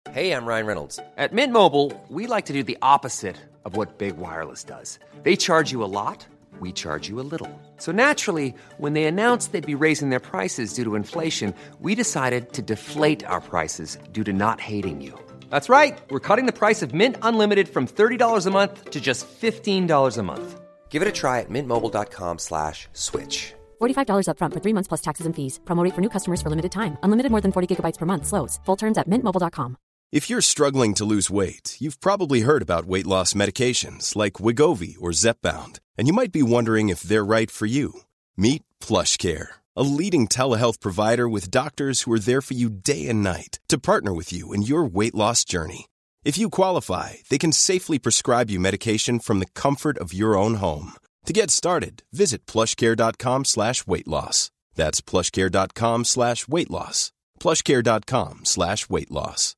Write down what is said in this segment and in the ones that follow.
Hey, I'm Ryan Reynolds. At Mint Mobile, we like to do the opposite of what Big Wireless does. They charge you a lot, we charge you a little. So naturally, when they announced they'd be raising their prices due to inflation, we decided to deflate our prices due to not hating you. That's right. We're cutting the price of Mint Unlimited from $30 a month to just $15 a month. Give it a try at mintmobile.com/switch. $45 up front for 3 months plus taxes and fees. Promo rate for new customers for limited time. Unlimited more than 40 gigabytes per month. Slows full terms at mintmobile.com. If you're struggling to lose weight, you've probably heard about weight loss medications like Wegovy or Zepbound, and you might be wondering if they're right for you. Meet PlushCare, a leading telehealth provider with doctors who are there for you day and night to partner with you in your weight loss journey. If you qualify, they can safely prescribe you medication from the comfort of your own home. To get started, visit plushcare.com/weight-loss. That's plushcare.com/weight-loss. plushcare.com/weight-loss.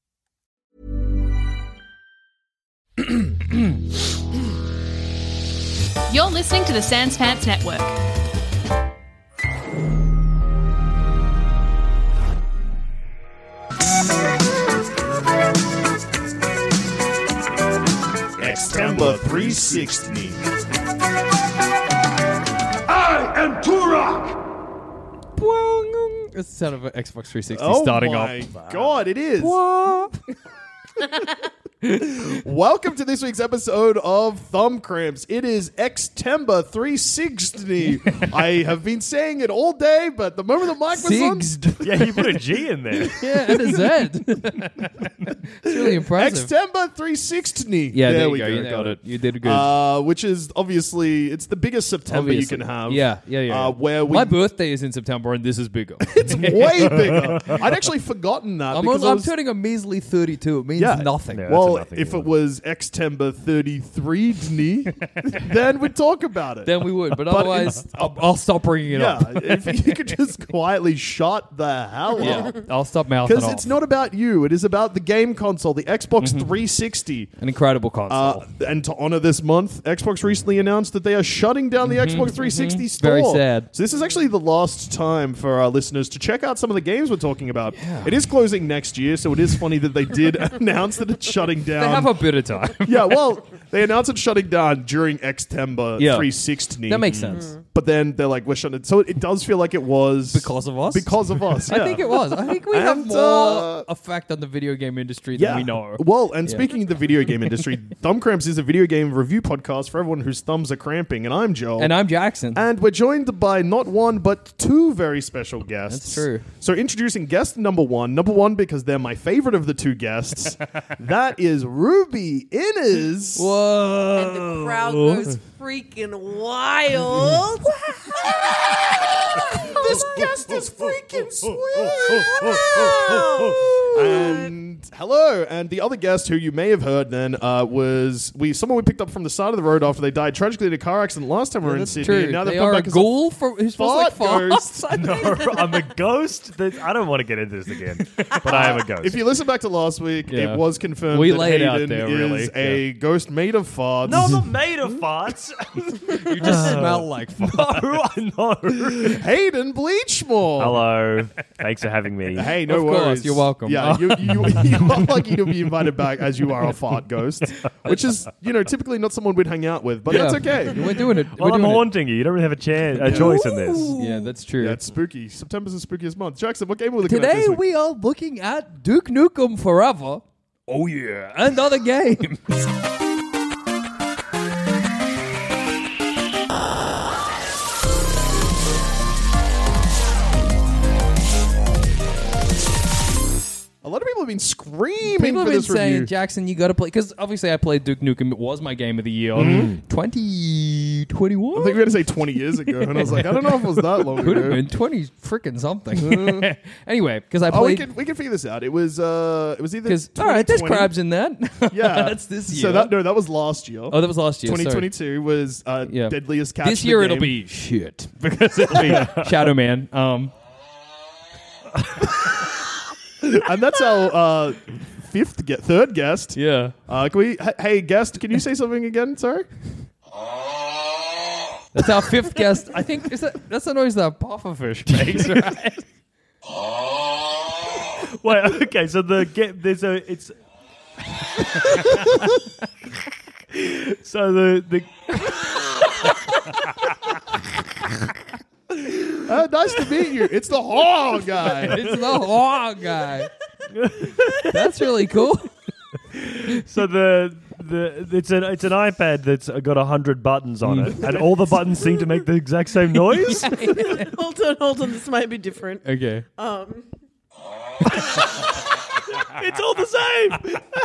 You're listening to the Sans Pants Network. Extemba 360. I am Turok! It's the sound of an Xbox 360 starting up. Oh my god, it is. Welcome to this week's episode of Thumb Cramps. It is Extemba 360. I have been saying it all day, but the moment the mic was on... Yeah, you put a G in there. Yeah, and a Z. It's really impressive. Extemba 360. Yeah, there we you go. You got nailed it. You did good. Which is obviously, it's the biggest September you can have. Yeah. Where My birthday is in September, and this is bigger. It's way bigger. I'd actually forgotten that. I'm turning a measly 32. It means nothing. Yeah, Well, nothing if anymore. it was Extemba 33, then we'd talk about it. Then we would, but otherwise, I'll stop bringing it up. If you could just quietly shut the hell up. Yeah, I'll stop mouthing Because off. it's not about you. It is about the game console, the Xbox 360. An incredible console. And to honor this month, Xbox recently announced that they are shutting down the Xbox 360 store. Very sad. So this is actually the last time for our listeners to check out some of the games we're talking about. Yeah. It is closing next year, so it is funny that they did announce that it's shutting down. They have a bit of time. Yeah, well, they announced it's shutting down during Extemba 360. That makes sense. But then they're like, we're shutting it. So it does feel like it was... Because of us? Because of us, yeah. I think it was. I think we have And, more effect on the video game industry than we know. Well, and speaking of the video game industry, Thumb Cramps is a video game review podcast for everyone whose thumbs are cramping. And I'm Joel. And I'm Jackson. And we're joined by not one, but two very special guests. That's true. So introducing guest number one. Number one because they're my favorite of the two guests. That is Ruby Innes. Whoa. And the crowd goes freaking wild. This guest is freaking sweet. And hello, and the other guest who you may have heard then was someone we picked up from the side of the road after they died tragically in a car accident last time we were in Sydney. True. And now They they've come are back a as ghoul who's supposed to like ghost. No, I'm a ghost. I don't want to get into this again, but I am a ghost. If you listen back to last week, Yeah. it was confirmed We that laid it out Hayden there, is really. a ghost made of farts. no, I'm not made of farts. You just smell like fart. No, I know. Hayden Bleachmore. Hello. Thanks for having me. Hey, no Of course, worries. you're welcome. Yeah, you are lucky to be invited back as you are a fart ghost, which is, typically not someone we'd hang out with, but that's okay. We're doing it. Well, We're I'm doing haunting you. You don't really have a choice in this. it. Yeah, that's true. Yeah, it's spooky. September's the spookiest month. Jackson, what game are we looking at Today this week? we are looking at Duke Nukem Forever. Oh yeah, and other games. A lot of people have been screaming People have for been this saying, review. Jackson, you got to play, because obviously I played Duke Nukem. It was my game of the year, 2021. I think we were going to say 20 years ago, and I was like, I don't know if it was that long Could have ago. been 20 freaking something. Anyway, because I played. we can figure this out. It was either Because all right, there's 2020 crabs in that. Yeah, that's this year. So that was last year. Oh, that was last year. 2022 was Yeah. Deadliest Catch. This in the year it'll game. be shit because it'll be Shadow Man. And that's our third guest. Yeah, Can we? Hey, guest, can you say something again? Sorry. that's our fifth guest. I think that's the noise that pufferfish makes, right? Wait, okay, so there's a it's so the Nice to meet you. It's the horror guy. It's the horror guy. That's really cool. so it's an iPad that's got 100 buttons on it, and all the buttons seem to make the exact same noise. Hold on. This might be different. Okay. It's all the same.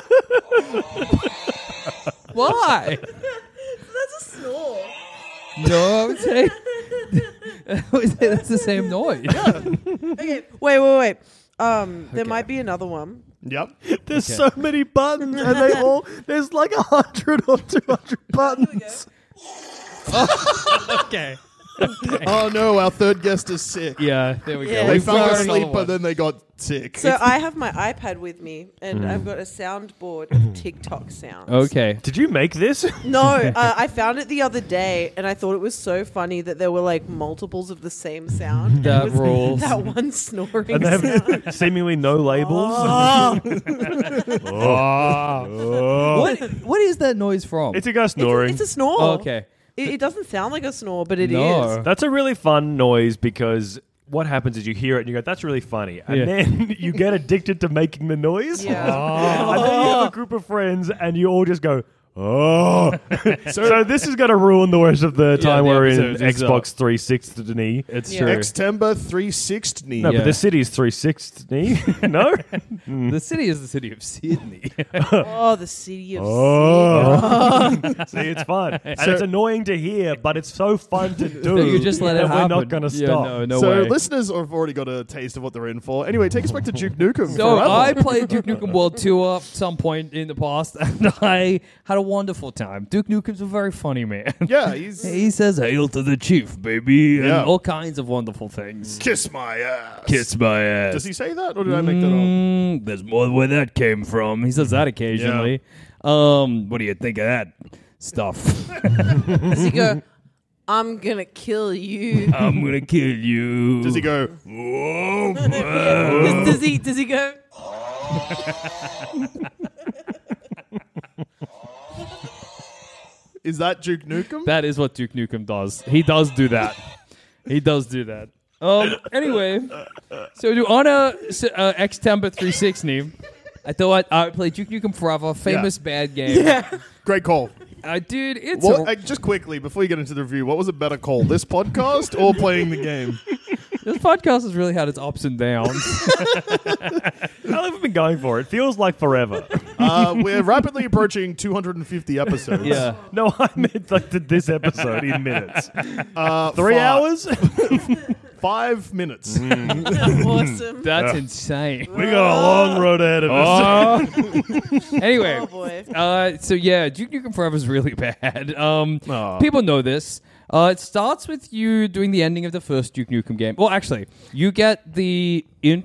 Why? That's a snore. No, I would say that's the same noise. Okay, wait. There might be another one. Yep. There's so many buttons, and there's like 100 or 200 buttons. Okay. Oh no, our third guest is sick. Yeah, there we go. Yeah. They We fell found asleep, another but one. then they got sick. So I have my iPad with me, and I've got a soundboard of TikTok sounds. Okay. Did you make this? No, I found it the other day, and I thought it was so funny that there were like multiples of the same sound. That It was rules. That one snoring And they sound. have seemingly no labels. What is that noise from? It's a guy snoring. It's a snore. Oh, okay. It doesn't sound like a snore, but it No. is. That's a really fun noise because what happens is you hear it and you go, that's really funny. And Yeah. then you get addicted to making the noise. Yeah. And then you have a group of friends and you all just go, oh. so this is going to ruin the rest of the time the we're in episode is Xbox 360. It's Yeah. true. Extember 360. No, Yeah. but the city's 360. No? The city is the city of Sydney. Oh, the city of Oh. See, it's fun. And it's annoying to hear, but it's so fun to do. You just let it that happen. We're not going to Yeah, stop. no So way. listeners have already got a taste of what they're in for. Anyway, take us back to Duke Nukem. So forever. I played Duke Nukem World Tour at some point in the past, and I had a wonderful time. Duke Nukem's a very funny man. Yeah, he's He says, "Hail to the chief, baby," and Yeah. all kinds of wonderful things. kiss my ass. Kiss my ass. Does he say that, or did I make that up? There's more where that came from. He says that occasionally. What do you think of that stuff? Does he go, I'm gonna kill you? I'm gonna kill you. Does he go? Does he go? Is that Duke Nukem? That is what Duke Nukem does. He does do that. He does do that. Anyway, so to honor Xtember 360, I thought I would play Duke Nukem Forever, famous bad game. Great call. Dude, it's What, just quickly, before you get into the review, what was a better call, this podcast or playing the game? this podcast has really had its ups and downs. How long have we been going for? It feels like forever. We're rapidly approaching 250 episodes. Yeah. No, I meant like this episode in minutes. 3 5 hours? 5 minutes. Awesome. That's insane. We got a long road ahead of us. Anyway, Oh boy. so yeah, Duke Nukem Forever is really bad. People know this. It starts with you doing the ending of the first Duke Nukem game. Well, actually, you get the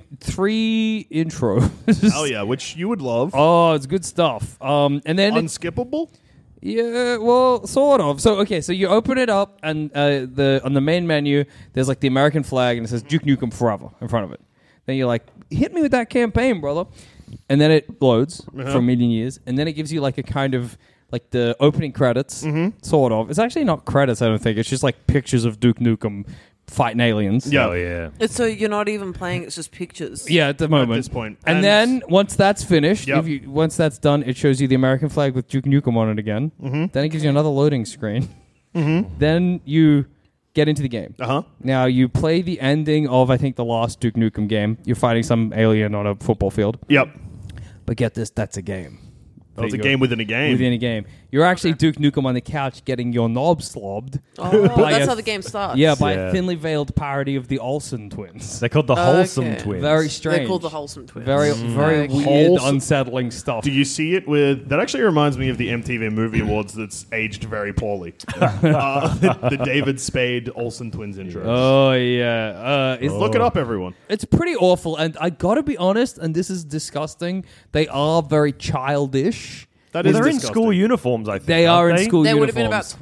3 intros. Oh yeah, which you would love. Oh, it's good stuff. And then Unskippable? yeah, well, sort of. So okay, so you open it up, and on the main menu, there's like the American flag, and it says Duke Nukem Forever in front of it. Then you're like, hit me with that campaign, brother. And then it loads for a million years, and then it gives you like a kind of like the opening credits, sort of. It's actually not credits, I don't think. It's just like pictures of Duke Nukem fighting aliens. Yeah. Oh, yeah. So you're not even playing; it's just pictures. Yeah, at the moment. this point. And And- then once that's finished, Yep. once that's done, it shows you the American flag with Duke Nukem on it again. Then it gives you another loading screen. Then you get into the game. Uh-huh. Now you play the ending of, I think, the last Duke Nukem game. You're fighting some alien on a football field. Yep. But get this, that's a game. Well, it's a There you game go. within a game. Within a game. You're actually Duke Nukem on the couch getting your knob slobbed. Oh, By that's a- how the game starts. Yeah, by Yeah. a thinly veiled parody of the Olsen twins. They're called the Wholesome Okay. Twins. Very strange. They're called the Wholesome Twins. Very Okay. weird, Wholesome- unsettling stuff. Do you see it with... That actually reminds me of the MTV Movie Awards that's aged very poorly. The David Spade Olsen Twins intro. Oh, yeah. Look it up, everyone. It's pretty awful, and I gotta be honest, and this is disgusting, they are very childish. That Well, is they're in disgusting. school uniforms, I think. They aren't are in school They uniforms. would have been about 24.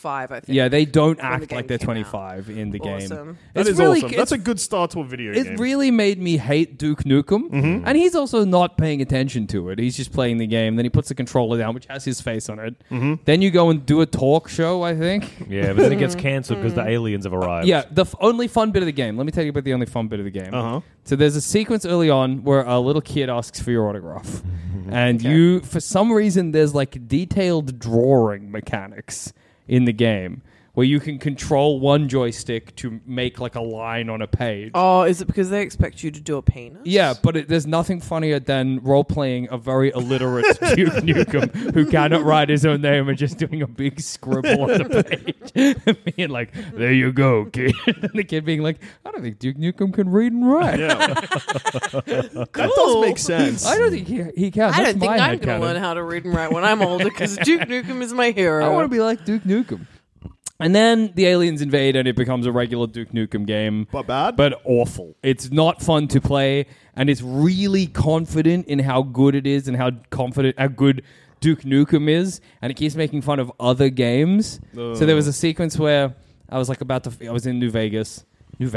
25, I think. Yeah, they don't the act game like they're came out. 25 in the game. Awesome. That is really, awesome. That's a good start to a video It game. really made me hate Duke Nukem. Mm-hmm. And he's also not paying attention to it. He's just playing the game. Then he puts the controller down, which has his face on it. Mm-hmm. Then you go and do a talk show, I think. Yeah, but then it gets cancelled because the aliens have arrived. Yeah, the only fun bit of the game. Let me tell you about the only fun bit of the game. Uh-huh. So there's a sequence early on where a little kid asks for your autograph. And you, for some reason, there's like detailed drawing mechanics in the game where you can control one joystick to make like a line on a page. Oh, is it because they expect you to do a penis? Yeah, but there's nothing funnier than role-playing a very illiterate Duke Nukem who cannot write his own name and just doing a big scribble on the page. Being like, there you go, kid. And the kid being like, I don't think Duke Nukem can read and write. Yeah. That does make sense. I don't think he can. I That's don't think my I'm going to headcanon. learn how to read and write when I'm older because Duke Nukem is my hero. I want to be like Duke Nukem. And then the aliens invade and it becomes a regular Duke Nukem game. But bad? But awful. It's not fun to play, and it's really confident in how good it is and how good Duke Nukem is, and it keeps making fun of other games. So there was a sequence where I was like I was in New Vegas. Pull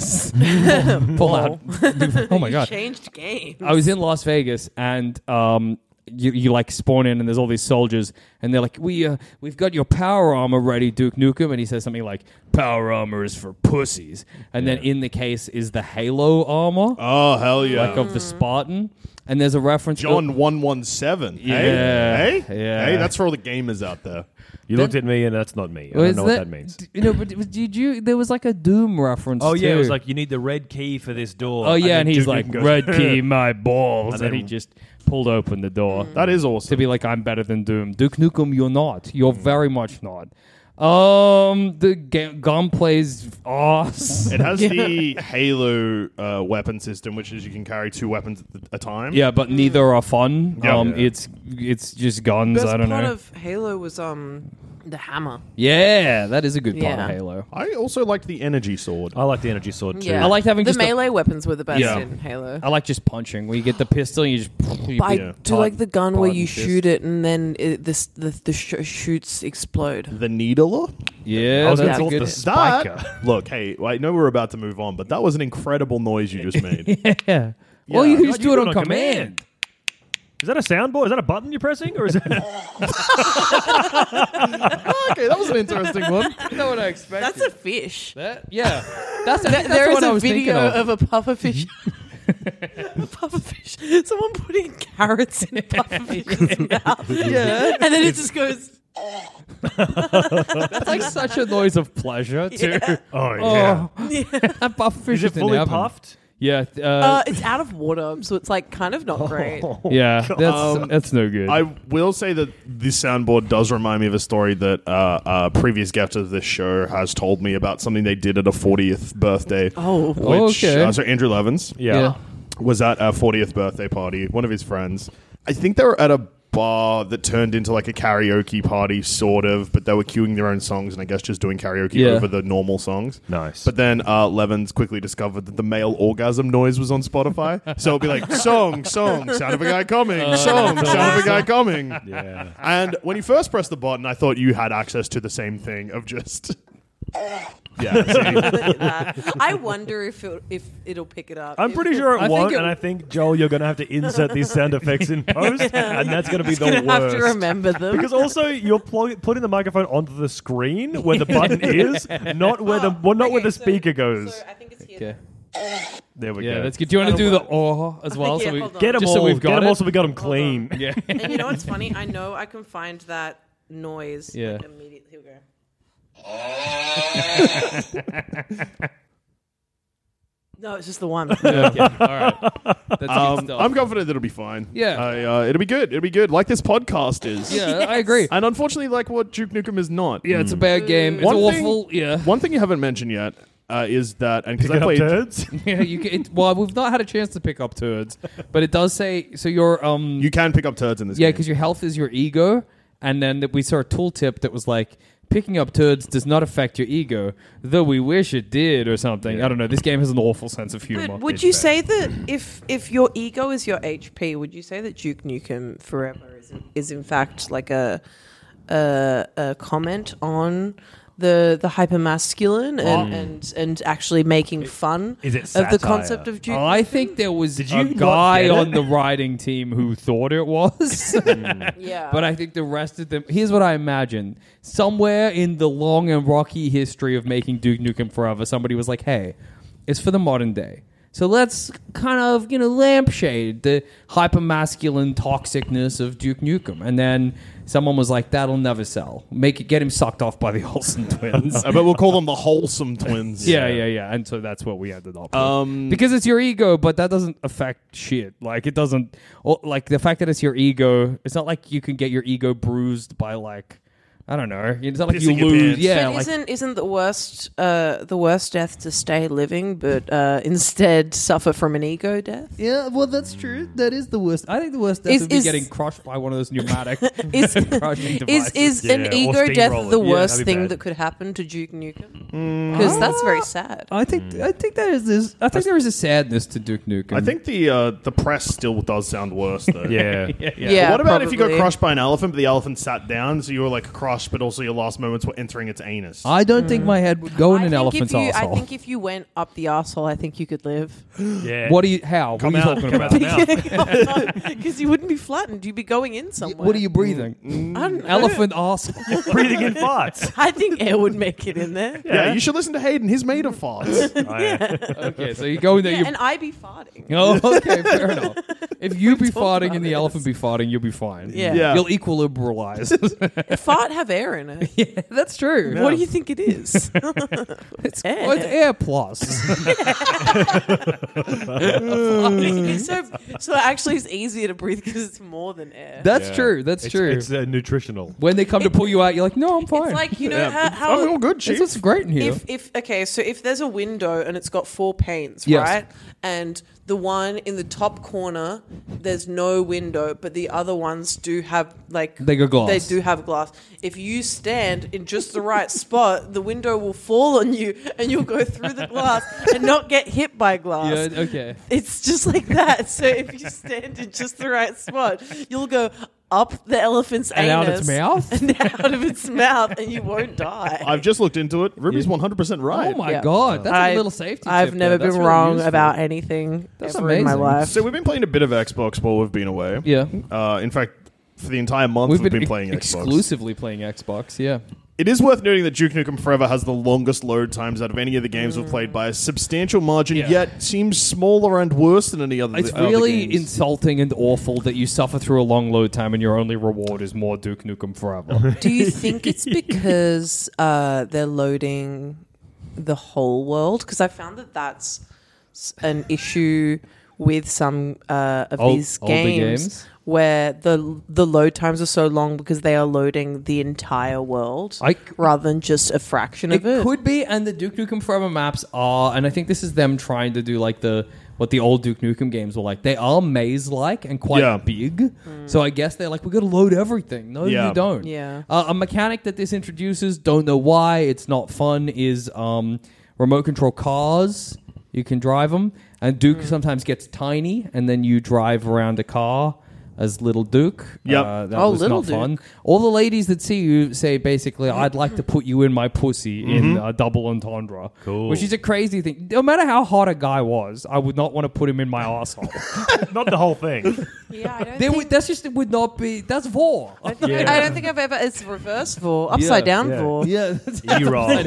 out. Oh my God. Changed games. I was in Las Vegas, and you like spawn in, and there's all these soldiers, and they're like, we've got your power armor ready, Duke Nukem, and he says something like, power armor is for pussies, and then in the case is the Halo armor, Oh, hell yeah. like of the Spartan, and there's a reference. John 117. Yeah. Hey? Yeah. Hey, that's for all the gamers out there. You looked at me and that's not me. I don't know what that means. But did you? There was like a Doom reference. Oh, yeah, too. it was like, you need the red key for this door. Oh yeah, and then he's Duke like, Nukem goes, red key, my balls, And and then- he just pulled open the door. That is To awesome. be like, I'm better than Doom. Duke Nukem, you're not. You're very much not. The gun plays ass. It has the Halo weapon system, which is you can carry 2 weapons at a time. Yeah, but neither are fun. Yeah. It's just guns. Best I don't part know. of Halo was the hammer. Yeah, that is a good part Yeah. of Halo. I also liked the energy sword. I like the energy sword too. Yeah. I liked having the just a- melee weapons were the best Yeah. in Halo. I like just punching. Where you get the pistol, and you just. But I Yeah. do like the gun where you fist. shoot it and then the shoots explode. The Needler? Yeah, I was that's gonna a call good. it the spiker. That, look, hey, I know we're about to move on, but that was an incredible noise you just made. Yeah. Well, you can just You do it do on command. Is that a soundboard? Is that a button you're pressing? Or is it... Okay, that was an interesting one. That's not what I expected. That's a fish. Yeah. That's There the is one I a was thinking video of. of a pufferfish. A pufferfish. Someone putting carrots in a pufferfish's mouth. Yeah. And then it just goes. That's like such a noise of pleasure, too. Yeah. Oh, yeah. That pufferfish Is it in fully the oven. puffed? Yeah. It's out of water, so it's like kind of not great. Yeah. That's no good. I will say that this soundboard does remind me of a story that a previous guest of this show has told me about something they did at a 40th birthday. Oh. Which, Okay. so Andrew Levins Yeah. was at a 40th birthday party, one of his friends. I think they were at a bar that turned into like a karaoke party, sort of, but they were queuing their own songs and I guess just doing karaoke Yeah. over the normal songs. Nice. But then Levins quickly discovered that the male orgasm noise was on Spotify. So it'd be like, song, sound of a guy coming, sound of a guy coming. Yeah. And when you first pressed the button, I thought you had access to the same thing of just... Yeah, see? I wonder if it'll pick it up. I'm pretty sure I it think won't, it- and I think, Joel, you're going to have to insert these sound effects in post, and that's going to be the Gonna have worst. to remember them. Because also you're putting the microphone onto the screen where the button is, not where the speaker goes. I think it's here. Okay. There we Yeah, go. that's good. Do you want to do the as well? Yeah, So we hold on. Get them just all. so we've got it. So we got them clean. Yeah. And you know what's funny? I know I can find that noise Yeah. immediately. Here we go. No, it's just the one. Okay. All right. That's good stuff. I'm confident that it'll be fine. Yeah. It'll be good. It'll be good. Like this podcast is. Yeah, I agree. And unfortunately, like what Duke Nukem is not. Yeah, it's a bad game. It's One awful. Yeah. One thing you haven't mentioned yet is that, and because Pick I up played, turds. Yeah, you can, well, we've not had a chance to pick up turds, but it does say so. Your you can pick up turds in this yeah, game. because your health is your ego, and then we saw a tooltip that was like picking up turds does not affect your ego, though we wish it did or something. I don't know. This game has an awful sense of humor. But would you say that if your ego is your HP, would you say that Duke Nukem Forever is in fact like a a comment on the hypermasculine and actually making fun Is it of the satire? concept of Duke. I think there was Did a you not guy get it? on the writing team who thought it was. Yeah. But I think the rest of them... Here's what I imagine. Somewhere in the long and rocky history of making Duke Nukem Forever, somebody was like, hey, it's for the modern day. So let's kind of, lampshade the hypermasculine toxicness of Duke Nukem. And then someone was like, that'll never sell. Get him sucked off by the Olsen twins. But we'll call them the wholesome twins. Yeah. And so that's what we ended up with. Because it's your ego, but that doesn't affect shit. Like, it doesn't... Like, the fact that it's your ego, it's not like you can get your ego bruised by, like... I don't know. It's not like you Pissing your lose. pants. Yeah, But like, isn't the worst death to stay living, but instead suffer from an ego death? yeah. Well, that's true. That is the worst. I think the worst death Is- would be is- getting crushed by one of those pneumatic Is crushing devices. is Yeah, an or ego death steamroller. the Yeah, worst that'd be thing bad. that could happen to Duke Nukem? Because that's very sad. I think there is this. I think there is a sadness to Duke Nukem. I think the press still does sound worse, though. Yeah. Yeah, What about if you got probably. crushed by an elephant, but the elephant sat down, so you were like crushed, but also your last moments were entering its anus? I don't think my head would go in an elephant's I asshole. think if you went up the asshole, I think you could live. Yeah. What are you? How? Come what are out, you come talking out about? the mouth. Because you wouldn't be flattened. You'd be going in somewhere. What are you breathing? I don't know. Elephant asshole. breathing in farts? I think air would make it in there. Yeah, you should listen to Hayden. He's made of farts. Oh, yeah. Okay, so you go in there. Yeah, you and I be farting. Oh, okay, fair enough. If you be talked farting about and the this. elephant be farting, you'll be fine. Yeah. Yeah. You'll equilibralize. Fart have air in it. Yeah, that's true. What do you think it is? It's, Air. well, it's air plus. so actually, it's easier to breathe because it's more than air. That's true. That's true. It's nutritional. When they come to pull you out, you're like, no, I'm fine. It's like Yeah. how I'm all good, chief. It's great in here. if there's a window and it's got 4 panes, Yes. right? And the one in the top corner, there's no window, but the other ones do have They got glass. They do have glass. If you stand in just the right spot, the window will fall on you, and you'll go through the glass and not get hit by glass. Yeah, okay. It's just like that. So if you stand in just the right spot, you'll go up the elephant's And out anus its mouth? and out of its mouth, and you won't die. I've just looked into it. Ruby's 100% right. Oh my Yeah. god, that's I- a little safety I've tip never there. That's been really wrong useful. about anything That's ever in my amazing. life. So we've been playing a bit of Xbox while we've been away. Yeah. In fact, for the entire month we've been playing Xbox. exclusively playing Xbox, yeah. It is worth noting that Duke Nukem Forever has the longest load times out of any of the games we've played by a substantial margin, Yeah. yet seems smaller and worse than any other. It's other really games. insulting and awful that you suffer through a long load time and your only reward is more Duke Nukem Forever. Do you think it's because they're loading the whole world? Because I found that that's an issue with some of these older games? where the load times are so long because they are loading the entire world rather than just a fraction of it. Could be, and the Duke Nukem Forever maps are, and I think this is them trying to do like what the old Duke Nukem games were like. They are maze-like and quite Yeah. big. So I guess they're like, we got to load everything. No, Yeah. you don't. Yeah. A mechanic that this introduces, don't know why, it's not fun, is remote control cars. You can drive them. And Duke sometimes gets tiny, and then you drive around a car as Little Duke. Yep. That Oh, was Little not fun. Duke. All the ladies that see you say basically, I'd like to put you in my pussy in a double entendre. Cool. Which is a crazy thing. No matter how hot a guy was, I would not want to put him in my asshole. Not the whole thing. Yeah, I don't think, It would not be, that's vor. I don't think I've ever. It's reverse for upside down yeah. for. Yeah, that's You roll.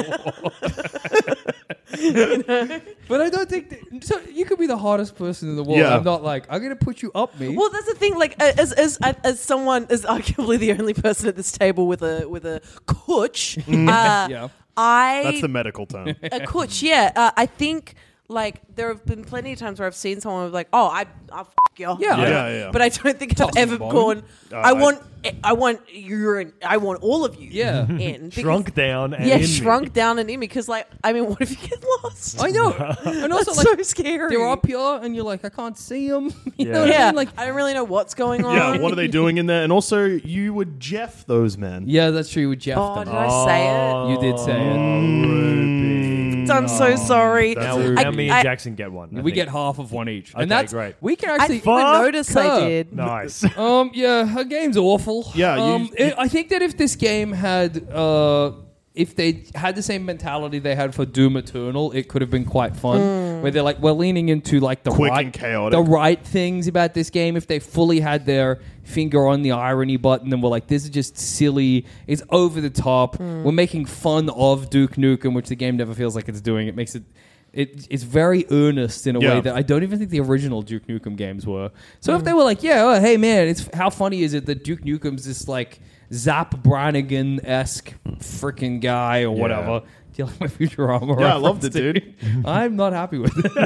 But I don't think so. You could be the hottest person in the world. Yeah. I'm not like, I'm gonna put you up me. Well, that's the thing. Like, as someone, as arguably the only person at this table with a cooch, Yeah. That's the medical term. a cooch. Yeah, I think like there have been plenty of times where I've seen someone like, oh, I'll f*** you. Yeah. Yeah. But I don't think I've Toss ever the gone. bone. I want urine. I want all of you. Yeah. in because- Shrunk down and Yeah, in me. shrunk down and in me because, like, I mean, what if you get lost? I know. And also, That's like, so scary. they're up here, and you're like, I can't see them. You Yeah. know what I Yeah, mean? Like, I don't really know what's going on. Yeah, what are they doing in there? And also, you would Jeff those men. yeah, that's true with Jeff. Oh, then. did I say it? You did say it. Ruby. I'm so sorry. Now, rude. now me and Jackson get one. I We think. get half of one each, Okay, and that's great. We can I actually didn't even notice I Fuck. did. Nice. Yeah, her game's awful. Yeah, I think that if this game had, if they had the same mentality they had for Doom Eternal, it could have been quite fun. Where they're like, we're leaning into like the Quick right, and chaotic. the right things about this game. If they fully had their finger on the irony button and were like, this is just silly, it's over the top. We're making fun of Duke Nukem, which the game never feels like it's doing. It makes it. It's very earnest in a Yeah. way that I don't even think the original Duke Nukem games were. So if they were like, yeah, oh, hey man, it's how funny is it that Duke Nukem's this like Zap Brannigan-esque freaking guy or whatever. Do you like my Futurama? Yeah, I loved reference, it, dude. I'm not happy with it.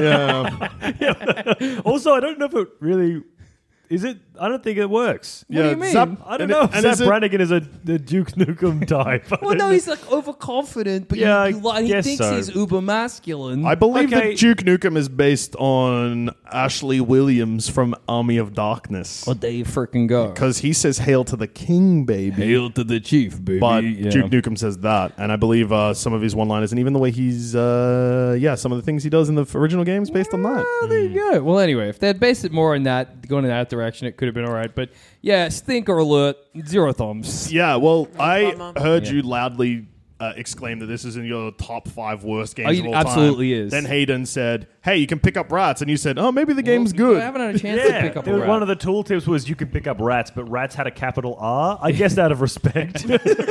Yeah. Also, I don't know if it really is it. I don't think it works. What do you mean? I don't know. And Zap is it- Brannigan is the Duke Nukem type. Well, no, he's like overconfident, but Yeah, he I guess thinks so. he's uber masculine. I believe Okay. that Duke Nukem is based on Ashley Williams from Army of Darkness. Well, there you freaking go. Because he says, "Hail to the king, baby." Hail to the chief, baby. But Yeah. Duke Nukem says that, and I believe some of his one-liners, and even the way he's, some of the things he does in the original games based on that. Oh, there you go. Well, anyway, if they had based it more on that, going in that direction, it could have been all right. But yeah, stinker alert, 0 thumbs. Yeah, well, I bummer. heard you loudly exclaim that this is in your top 5 worst games Oh, of it all time. absolutely is. Then Hayden said, "Hey, you can pick up rats," and you said, "Oh, maybe the game's good." I haven't had a chance to Yeah, pick up a there was rat. one of the tooltips was you could pick up rats, but rats had a capital R. I guess out of respect.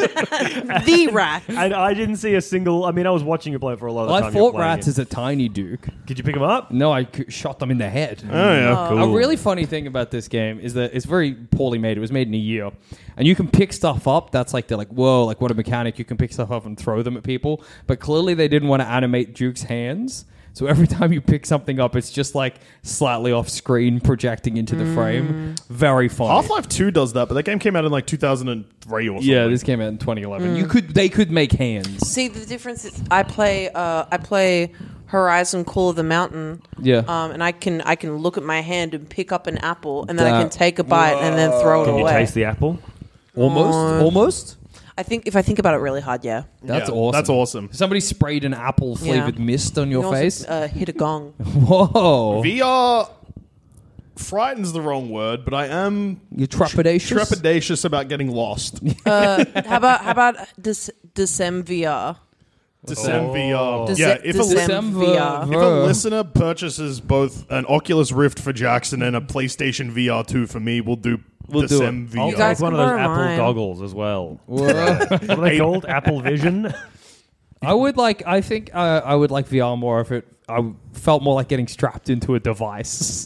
The rat. And I didn't see a single. I mean, I was watching you play for a lot of the Well, time. I you were fought playing rats it. as a tiny Duke. Did you pick them up? No, I shot them in the head. Oh, yeah. A really funny thing about this game is that it's very poorly made. It was made in a year. And you can pick stuff up. That's like, they're like, whoa, like what a mechanic. You can pick stuff up and throw them at people. But clearly they didn't want to animate Duke's hands. So every time you pick something up, it's just like slightly off screen projecting into the frame. Very funny. Half-Life 2 does that, but that game came out in like 2003 or something. Yeah, this came out in 2011. They could make hands. See, the difference is I play Horizon Call of the Mountain. Yeah. And I can look at my hand and pick up an apple, and then I can take a bite and then throw it Can you away. taste the apple? Almost. I think if I think about it really hard, yeah. That's Yeah, awesome. That's awesome. Somebody sprayed an apple flavored Yeah. mist on You your also, face. hit a gong. Whoa. VR frightens the wrong word, but I am You're trepidatious? trepidatious about getting lost. How about Decem VR? Decem VR. Dece- Yeah, if a, Decem December. VR. if a listener purchases both an Oculus Rift for Jackson and a PlayStation VR 2 for me, we'll do We'll do Decem it. VR. I'll You guys take one of can those borrow Apple mine. goggles as well. Whoa. What are they called? Apple Vision? I would like VR more if I felt more like getting strapped into a device.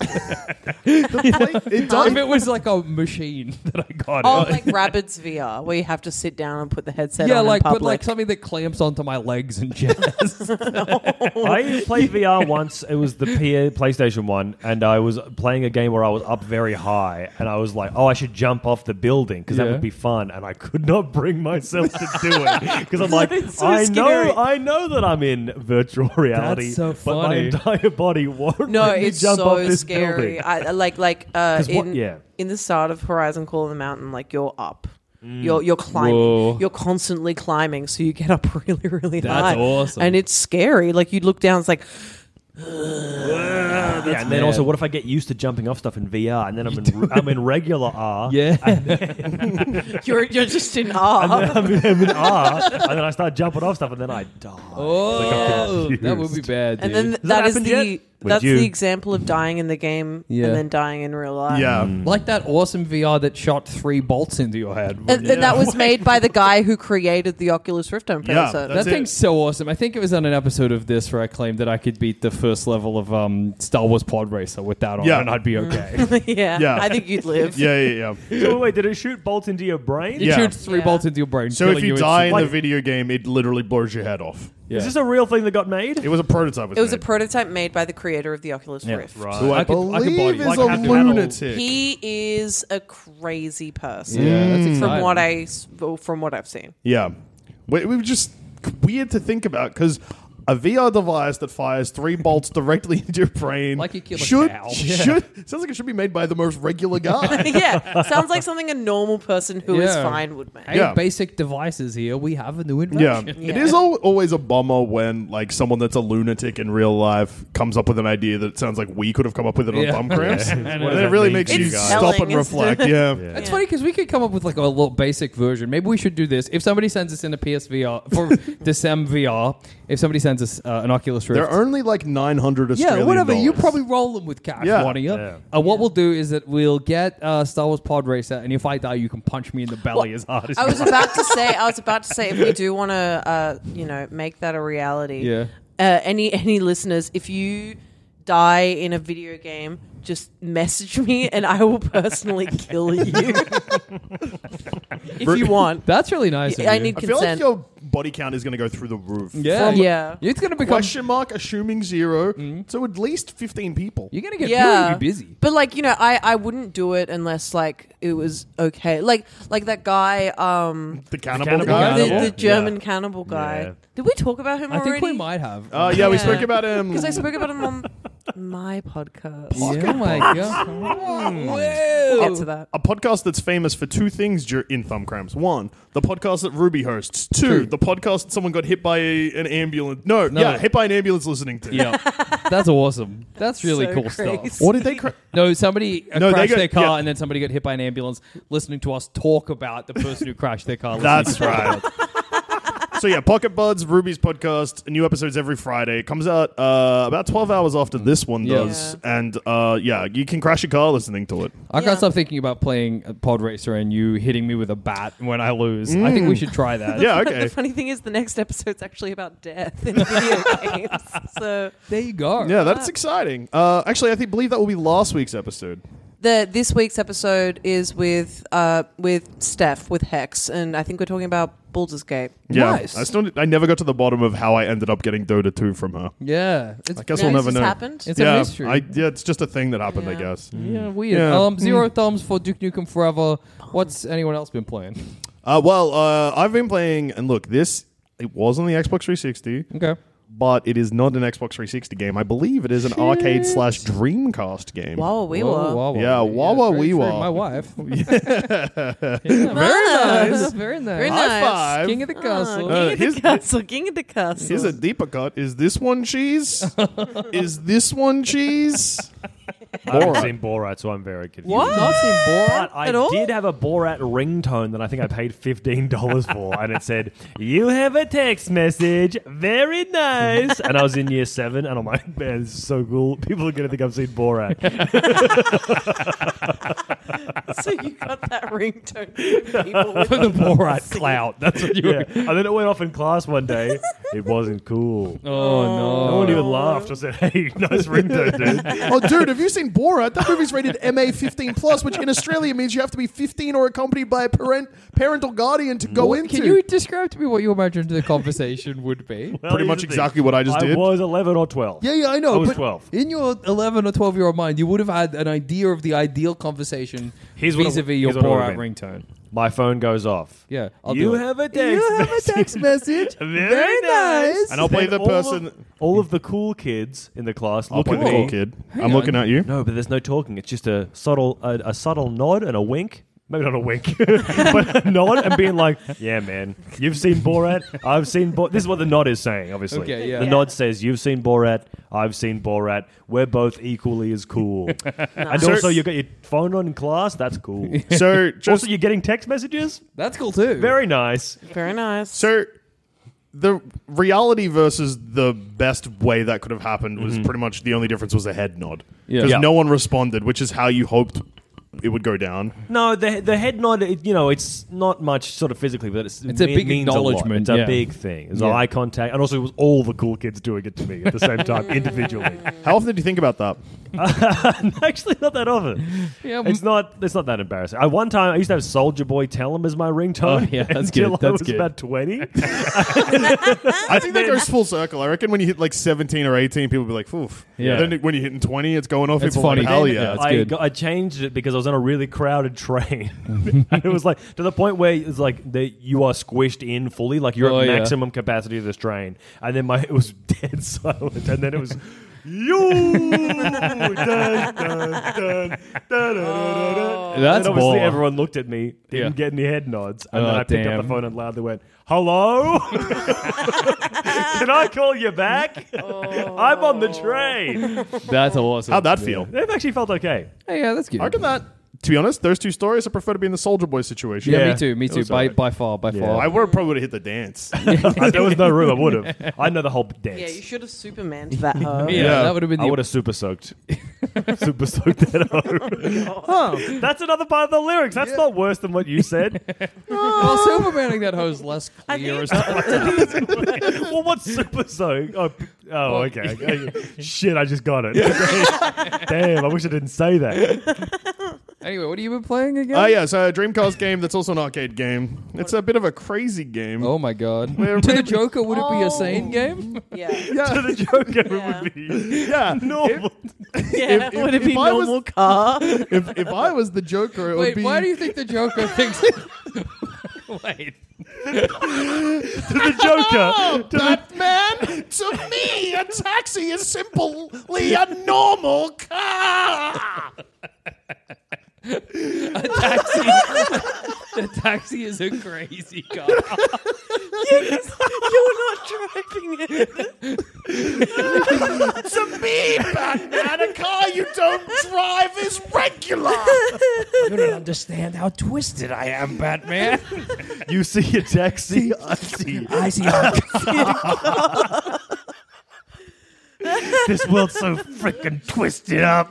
It does. If it was like a machine that I got. Oh, like Rabbids VR, where you have to sit down and put the headset yeah, on like in public. but like something that clamps onto my legs and jazz. I played VR once. It was the PlayStation one, and I was playing a game where I was up very high, and I was like, "Oh, I should jump off the building because that Yeah. would be fun." And I could not bring myself to do it because I'm like, It's so I scary. know that I'm in virtual reality, so but my funny. entire body won't. No, let me it's jump off so this scary. building. I like yeah. in the start of Horizon Call of the Mountain, like you're up. You're climbing. Whoa. You're constantly climbing, so you get up really, really high. That's awesome. And it's scary. Like you look down, it's like Yeah, and then mad. also, what if I get used to jumping off stuff in VR, and then I'm in regular R, yeah. you're just in awe. I'm in R, and then I start jumping off stuff, and then I die. Oh, confused. that would be bad. And dude. then that that is happened the yet? With that's you? the example of dying in the game Yeah. and then dying in real life. Yeah. like that awesome VR that shot 3 bolts into your head. And that was made by the guy who created the Oculus Rift. I'm pretty Yeah, certain. that's That thing's so awesome. I think it was on an episode of this where I claimed that I could beat the first level of Star Wars Pod Racer with that on, Yeah. and I'd be okay. yeah, Yeah. I think you'd live. Yeah. So wait, did it shoot bolts into your brain? It Yeah. shoots 3 Yeah. bolts into your brain. So if killing you die in instantly. the video game, it literally blows your head off. Yeah. Is this a real thing that got made? It was a prototype. It was a made. prototype made by the creator of the Oculus Rift. Right. Who I, I could believe body- is like a have to- lunatic. He is a crazy person. Yeah, that's exciting. From what I've seen. Yeah. It was just weird to think about because a VR device that fires 3 bolts directly into your brain. Like you kill a cow. Sounds like it should be made by the most regular guy. Yeah, sounds like something a normal person who is Yeah. fine would make. Hey, Yeah. basic devices here. We have a new Yeah. invention. It is always a bummer when like someone that's a lunatic in real life comes up with an idea that sounds like we could have come up with it on Yeah. Thumb Cramps. Yeah. And What does it that really mean makes for you you guys? stop Telling, and isn't reflect. it? Yeah. It's funny because we could come up with like a little basic version. Maybe we should do this. If somebody sends us in a PSVR for Decem VR, if somebody sends us an Oculus Rift, They're only like 900 Australian yeah, whatever. You dollars. probably roll them with cash, Yeah. won't you? Yeah. What we'll do is that we'll get Star Wars Pod Racer, and if I die, you can punch me in the belly as hard as I you was want. about to say, if we do want to, make that a reality. Yeah. Any listeners, if you die in a video game, just message me and I will personally kill you. If you want. That's really nice. of I you. need I feel like consent. your body count is going to go through the roof. Yeah, Yeah. It's gonna become. Question mark, assuming 0. So at least 15 people. You're gonna get Yeah. really busy. But like, I wouldn't do it unless like it was okay. Like that guy, The cannibal cannibal guy. cannibal? the German Yeah. cannibal guy. Yeah. Did we talk about him I already? think we might have. Yeah, we spoke about him. Because I spoke about him on my podcast. Yeah, oh my god. We'll get to that. A podcast that's famous for 2 things in Thumb Cramps. 1, the podcast that Ruby hosts. 2, True. the podcast that someone got hit by an ambulance. No. Hit by an ambulance listening to. Yeah, that's awesome. That's really So cool crazy. stuff. What did they? No, somebody No, they crashed got- their car, yeah. and then somebody got hit by an ambulance. Listening to us talk about the person who crashed their car. That's right. So yeah, Pocket Buds, Ruby's podcast, new episodes every Friday. It comes out about 12 hours after this one Yeah. does. And you can crash your car listening to it. I Yeah. can't stop thinking about playing a Pod Racer and you hitting me with a bat when I lose. I think we should try that. Yeah, The okay. funny thing is, the next episode's actually about death in video games. So There you go. Yeah, that's exciting. Actually, believe that will be last week's episode. this week's episode is with Steph, with Hex, and I think we're talking about Baldur's Gate. Yeah, Nice. I never got to the bottom of how I ended up getting Dota 2 from her. Yeah. It's, I guess Really? we'll never This know. happened? it's a Yeah, mystery. it's just a thing that happened, I Yeah. guess. yeah, weird. Yeah. 0 thumbs for Duke Nukem Forever. What's anyone else been playing? I've been playing, and look, it was on the Xbox 360, Okay. but it is not an Xbox 360 game. I believe it is an arcade/Dreamcast game. Wow, we Whoa, were. wah, wah. Yeah, wah, wah, very wee, true. wah. My wife. Very nice. Very nice. Very High nice. five. King of the castle. King of the castle. King of the castle. Here's a deeper cut. Is this one cheese? Is this one cheese? I haven't Borat. seen Borat, so I'm very confused. What? Not seen Borat. But I At all? did have a Borat ringtone that I think I paid $15 for, and it said, "You have a text message, very nice." And I was in year 7, and I'm like, "Man, this is so cool. People are gonna think I've seen Borat." So you got that ringtone from people with For the Borat clout. That's what you Yeah. And then it went off in class one day. It wasn't cool. Oh, no. No one even laughed. I said, "Hey, nice ringtone, dude." Oh, dude, have you seen Borat? That movie's rated MA 15+, which in Australia means you have to be 15 or accompanied by a parental guardian to go into. Can you describe to me what you imagined the conversation would be? Well, Pretty here's much the thing. exactly what I just did. I was 11 or 12. Yeah, I know. I was but 12. In your 11 or 12-year-old mind, you would have had an idea of the ideal conversation Here's what it- vis-a-vis your here's what it Borat would've ringtone. My phone goes off. Yeah, I'll You do it. have a text message. Very nice. And I'll play Then the person. all of the cool kids in the class I'll look play at the me. cool kid. Hang I'm on. looking at you. No, but there's no talking. It's just a subtle nod and a wink. Maybe not a wink, but a nod and being like, "Yeah, man, you've seen Borat. I've seen Borat." This is what the nod is saying, obviously. Okay, yeah. The Yeah. nod says, "You've seen Borat. I've seen Borat. We're both equally as cool." And So- also, you got your phone on in class. That's cool. So, just Also, you're getting text messages. That's cool too. Very nice. Very nice. So, the reality versus the best way that could have happened was pretty much the only difference was a head nod. Yeah. Because Yeah. no one responded, which is how you hoped it would go down. No, the head nod, it's not much sort of physically, but It's a big means a lot. acknowledgement, It's yeah. a big thing. It's Yeah. eye contact, and also it was all the cool kids doing it to me at the same time, individually. How often did you think about that? Actually, not that often. Yeah, It's not that embarrassing. One time I used to have Soulja Boy Tell 'em as my ringtone. Oh, yeah, that's until good. I That's was good. about 20. I think that goes full circle. I reckon when you hit like 17 or 18, people will be like, "Oof." Yeah. Then when you're hitting 20, it's going off. That's People are funny. like, hell Yeah, yeah. it's good. I changed it because I was on a really crowded train. And it was like to the point where it's like you are squished in fully, like you're at Yeah. maximum capacity of this train. And then it was dead silent, and then it was. That's and obviously more. everyone looked at me, didn't get any head nods, and then Oh, I picked up damn. the phone and loudly went, "Hello? Can I call you back? I'm on the train." That's awesome. How'd that feel? They've actually felt okay. Hey, yeah, that's good. I reckon that, to be honest, those two stories, I prefer to be in the Soldier Boy situation. Yeah, Yeah. me too. Me It too. was By alright. by far. I probably would have hit the dance. There was no room. I would have. I know the whole dance. Yeah, you should have Supermaned that hoe. Yeah, that would have been I the. would have super soaked. Super soaked that hoe. That's another part of the lyrics. That's not worse than what you said. Well, Supermaning that hose less clear. Well, what's super soaked? Oh, okay. Shit, I just got it. Damn, I wish I didn't say that. Anyway, what have you been playing again? Yeah, so a Dreamcast game that's also an arcade game. It's a bit of a crazy game. Oh my god. We're To the really- Joker, would it be a sane game? Yeah. Yeah, The Joker Yeah. would be yeah. normal. Yeah. If- Would it if be I was- normal car? If I was the Joker, it would Wait, be. why do you think the Joker thinks... Wait. To the Joker. To the Batman? To me, a taxi is simply a normal car. The taxi is a crazy car. You're not driving it. To me, Batman, a car you don't drive is regular. You don't understand how twisted I am, Batman. You see a taxi, I see. I see This world's so freaking twisted up.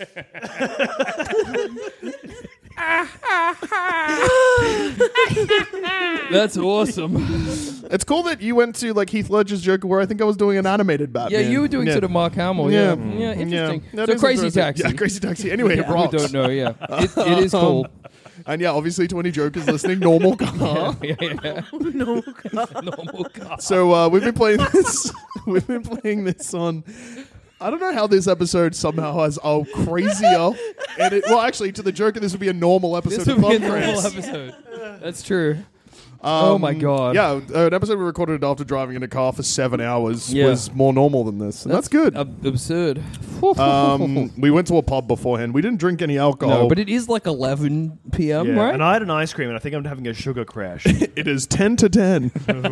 That's awesome. It's cool that you went to like Heath Ledger's Joker, where I think I was doing an animated Yeah, Batman. you were doing sort of Mark Hamill. Yeah, interesting. That So is Crazy interesting. Taxi. Yeah, Crazy Taxi. Anyway, it Yeah, we rocks. don't know. Yeah, it is cool. And yeah, obviously, to any Jokers listening, normal car. Yeah. Normal car. So we've been playing this. We've been playing this on. I don't know how this episode somehow has crazier. And well, actually, to the Joker, this would be a normal episode. This of would be a Thumb normal Cramps. episode. That's true. Oh my god. Yeah, an episode we recorded after driving in a car for 7 hours Yeah. was more normal than this, and that's good. Absurd. We went to a pub beforehand. We didn't drink any alcohol. No, but it is like 11 p.m., Yeah, right? and I had an ice cream, and I think I'm having a sugar crash. it is 10 to 10.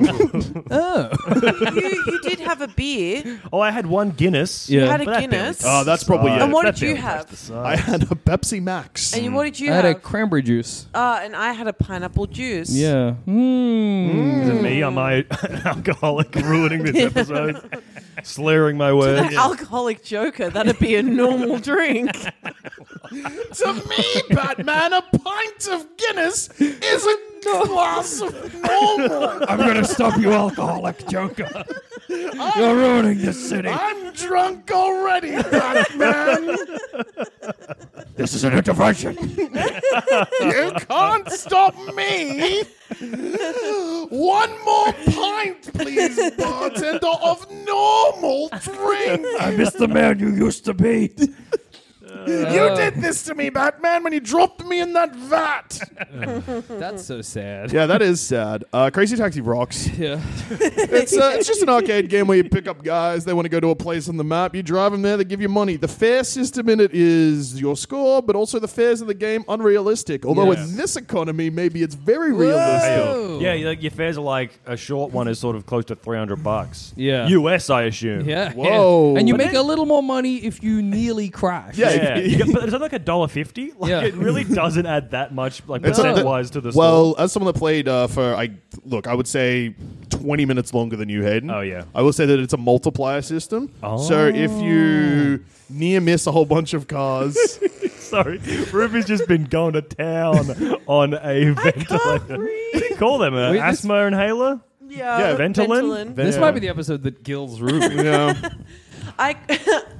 You did have a beer. Oh, I had one Guinness. Yeah. You had a But that Guinness. barely Oh, that's probably sucks. it. And what That did you barely have? tastes the I size. had a Pepsi Max. And what did you I had have? a cranberry juice. And I had a pineapple juice. Yeah. Is it me? Am I an alcoholic ruining this episode? Slurring my words? An alcoholic Joker, that'd be a normal drink. To me, Batman, a pint of Guinness is a glass of normal. I'm going to stop you, alcoholic Joker. You're ruining this city. I'm drunk already, Batman. This is an intervention. You can't stop me. One more pint, please, bartender, of normal drink. I miss the man you used to be. You did this to me, Batman, when you dropped me in that vat. That's so sad. Yeah, that is sad. Crazy Taxi rocks. Yeah. It's just an arcade game where you pick up guys. They want to go to a place on the map. You drive them there. They give you money. The fare system in it is your score, but also the fares in the game unrealistic. Although Yeah. in this economy, maybe it's very realistic. Whoa. Yeah, your fares are like a short one is sort of close to $300. Yeah. US, I assume. Yeah. Whoa. And you But make a little more money if you nearly crash. Yeah. Yeah, but is that like $1.50? Like Yeah. it really doesn't add that much, like It's percent-wise to the Well, store. as someone that played I would say 20 minutes longer than you, Hayden. Oh, yeah. I will say that it's a multiplier system. So if you near miss a whole bunch of cars, Sorry, Ruby's just been going to town on a ventilator. What do you call them? Wait, this- Asthma inhaler? Yeah, Ventolin? This Yeah. might be the episode that kills Ruby. you know, I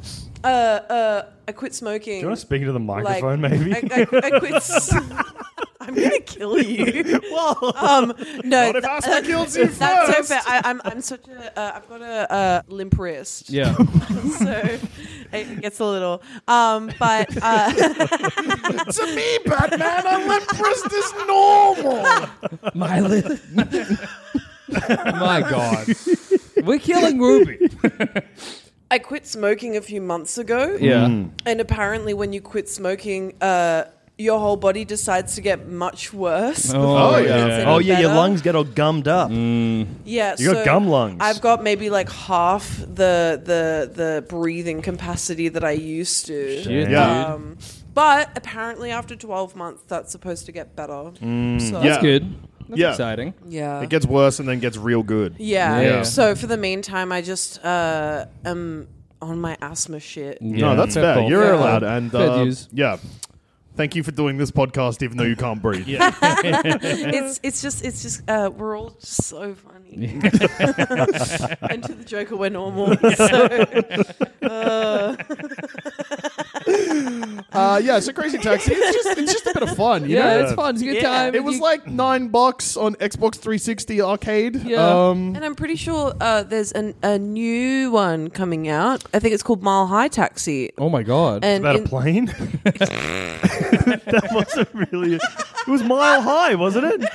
I quit smoking. Do you want to speak into the microphone, maybe? I quit. I'm gonna kill you. No, Not if Asta kills you that's first. so fair. I'm such a. I've got a limp wrist. Yeah. So it gets a little. But To me, Batman, a limp wrist is normal. My God. We're killing Ruby. I quit smoking a few months ago. Yeah. And apparently, when you quit smoking, your whole body decides to get much worse. Oh, yeah. Oh yeah, your Better. lungs get all gummed up. Yeah, You got gum lungs. I've got maybe like half the breathing capacity that I used to. Shit, Yeah. dude. But apparently, after 12 months, that's supposed to get better. So, Yeah. That's good. That's Yeah. exciting. Yeah. It gets worse and then gets real good. Yeah. Yeah. So for the meantime, I just am on my asthma shit. No, that's fair fair. call. You're Fair allowed. call. And Fair dues. yeah. Thank you for doing this podcast, even though you can't breathe. It's just we're all just so funny. And to the Joker, we're normal. So Crazy Taxi, it's just a bit of fun. You Yeah, know? it's fun. It's a good Yeah. time. It was like $9 on Xbox 360 arcade. Yeah. And I'm pretty sure there's a new one coming out. I think it's called Mile High Taxi. Oh my God. And About a plane? That wasn't really... It was Mile High, wasn't it?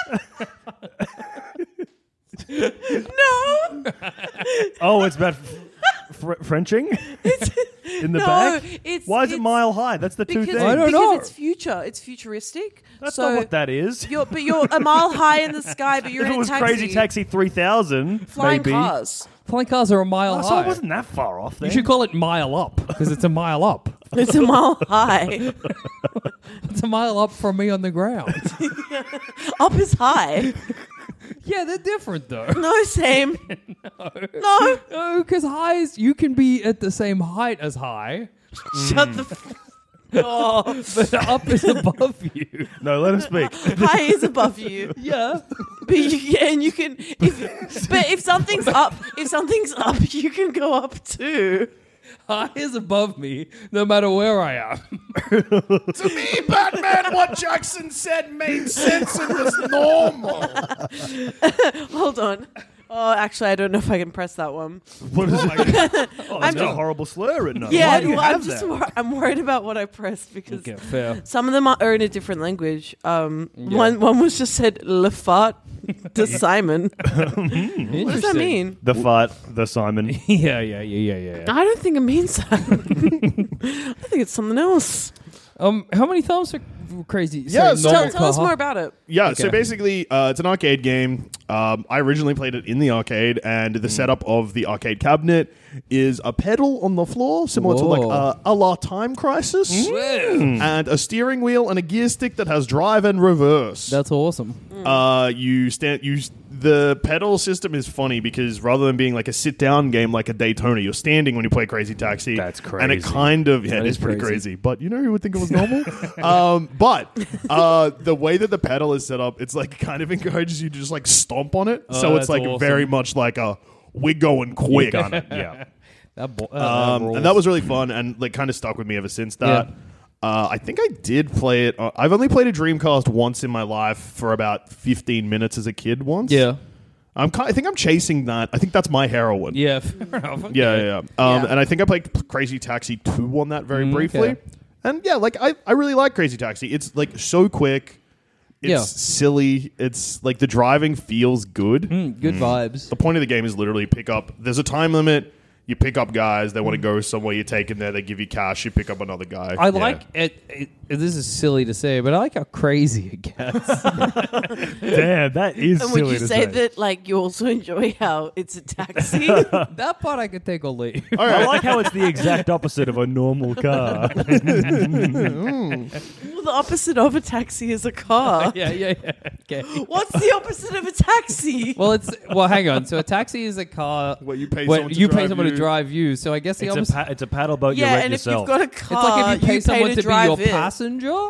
no, Oh, it's about Frenching? In the no, back? it's Why is it it's- Mile High? That's the two because, things. I don't because know. it's future. It's futuristic. That's so not what that is. You're a mile high in the sky, but you're If in it was a taxi. Crazy Taxi 3000, Flying maybe. cars. Flying cars are a mile Oh, so high. it wasn't that far off then. You should call it mile up because it's a mile up. It's a mile high. It's a mile up from me on the ground. Up is high. Yeah, they're different though. No, same. No. No, because highs you can be at the same height as high, Shut the. Oh, but up is above you. No, let him speak. high is above you. Yeah. But you can. If something's up, you can go up too. High is above me, no matter where I am. To me, Batman, what Jackson said made sense and was normal. Hold on. Oh, actually, I don't know if I can press that one. What is it? Oh, that's got a horrible slur written on it. Yeah, Why do you well, have that? I'm worried about what I pressed because Okay, fair. some of them are in a different language. One was just said "le fart" to Simon. What does that mean? The fart, the Simon. Yeah. I don't think it means that. I think it's something else. How many thumbs for Crazy? Yeah, Sorry, normal Tell us car? more about it. Yeah, so Okay. basically, it's an arcade game. I originally played it in the arcade, and the setup of the arcade cabinet is a pedal on the floor, similar to like a la Time Crisis, and a steering wheel and a gear stick that has drive and reverse. That's awesome. The pedal system is funny because rather than being like a sit-down game like a Daytona, you're standing when you play Crazy Taxi. That's And it crazy. kind of, That it is is pretty crazy. crazy. But you know who would think it was normal? But the way that the pedal is set up, it's like kind of encourages you to just like stomp on it. So it's that's like awesome. very much like we're going quick. Yeah. And that was really fun and like kind of stuck with me ever since that. Yeah. I think I did play it. I've only played a Dreamcast once in my life for about 15 minutes as a kid once. Yeah. I think I'm chasing that. I think that's my heroin. Yeah, fair enough. Okay. Yeah. Yeah. And I think I played Crazy Taxi 2 on that very briefly. okay. And yeah, like I really like Crazy Taxi. It's like so quick. It's Yeah. silly. It's like the driving feels good. Good vibes. The point of the game is literally pick up. There's a time limit. You pick up guys. They want to go somewhere. You take them there. They give you cash. You pick up another guy. I like it. This is silly to say, but I like how crazy it gets. Damn, that is And silly would you to say that like you also enjoy how it's a taxi? That part I could take or leave. All I right. like how it's the exact opposite of a normal car. Well, the opposite of a taxi is a car. Yeah. Okay. What's the opposite of a taxi? Well, hang on. So a taxi is a car Where you pay where someone to you pay drive someone you. to drive you. So I guess the It's opposite. a paddle boat you Yeah, rent and if yourself. you've got a It's car, like if you pay someone to be drive your it. passenger.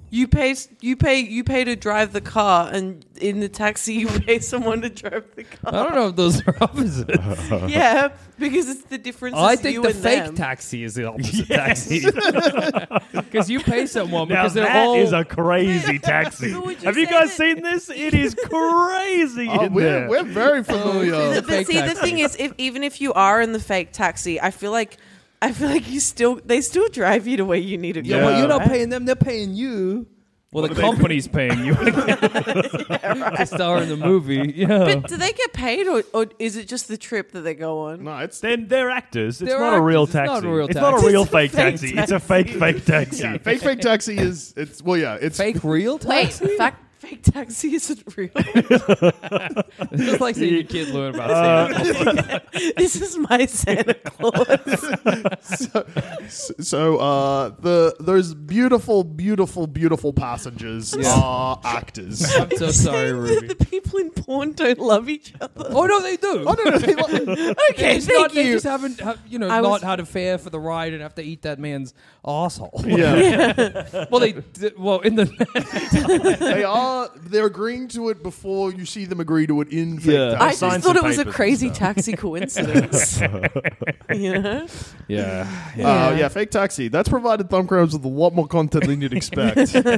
You pay to drive the car, and in the taxi you pay someone to drive the car. I don't know if those are opposites. Yeah, because it's the difference. I think you the and fake them. taxi is the opposite taxi. Because you pay someone Now because they're that all... is a crazy taxi. But would you Have you say guys that- seen this? It is crazy in there. We're very familiar. The But fake see, the taxi. thing is, even if you are in the fake taxi, I feel like they still drive you to where you need to go. Yeah, well, You're not right? paying them, they're paying you. Well, the company's paying you to star in the movie. Yeah. But do they get paid, or is it just the trip that they go on? No, it's Then they're actors. It's They're not a real actors. It's taxi. not a real It's not a taxi. real It's a fake fake taxi. It's a fake taxi. yeah, fake taxi is it's it's Fake real Wait, taxi? fake taxi isn't real. It's just like seeing your kid learn about Santa. This is my Santa Claus. those beautiful passengers are actors. I'm so sorry, Ruby. The people in porn don't love each other. Oh, no, they do. I don't know. Okay, It's thank not, they you. just haven't, I was- not had a fare for the ride and have to eat that man's asshole. Yeah, Well, in the they're agreeing to it before you see them agree to it in fake Yeah. taxi. I Sign just some thought it was a papers and crazy stuff. taxi coincidence. You know? yeah. Fake taxi. That's provided Thumbcrabs with a lot more content than you'd expect.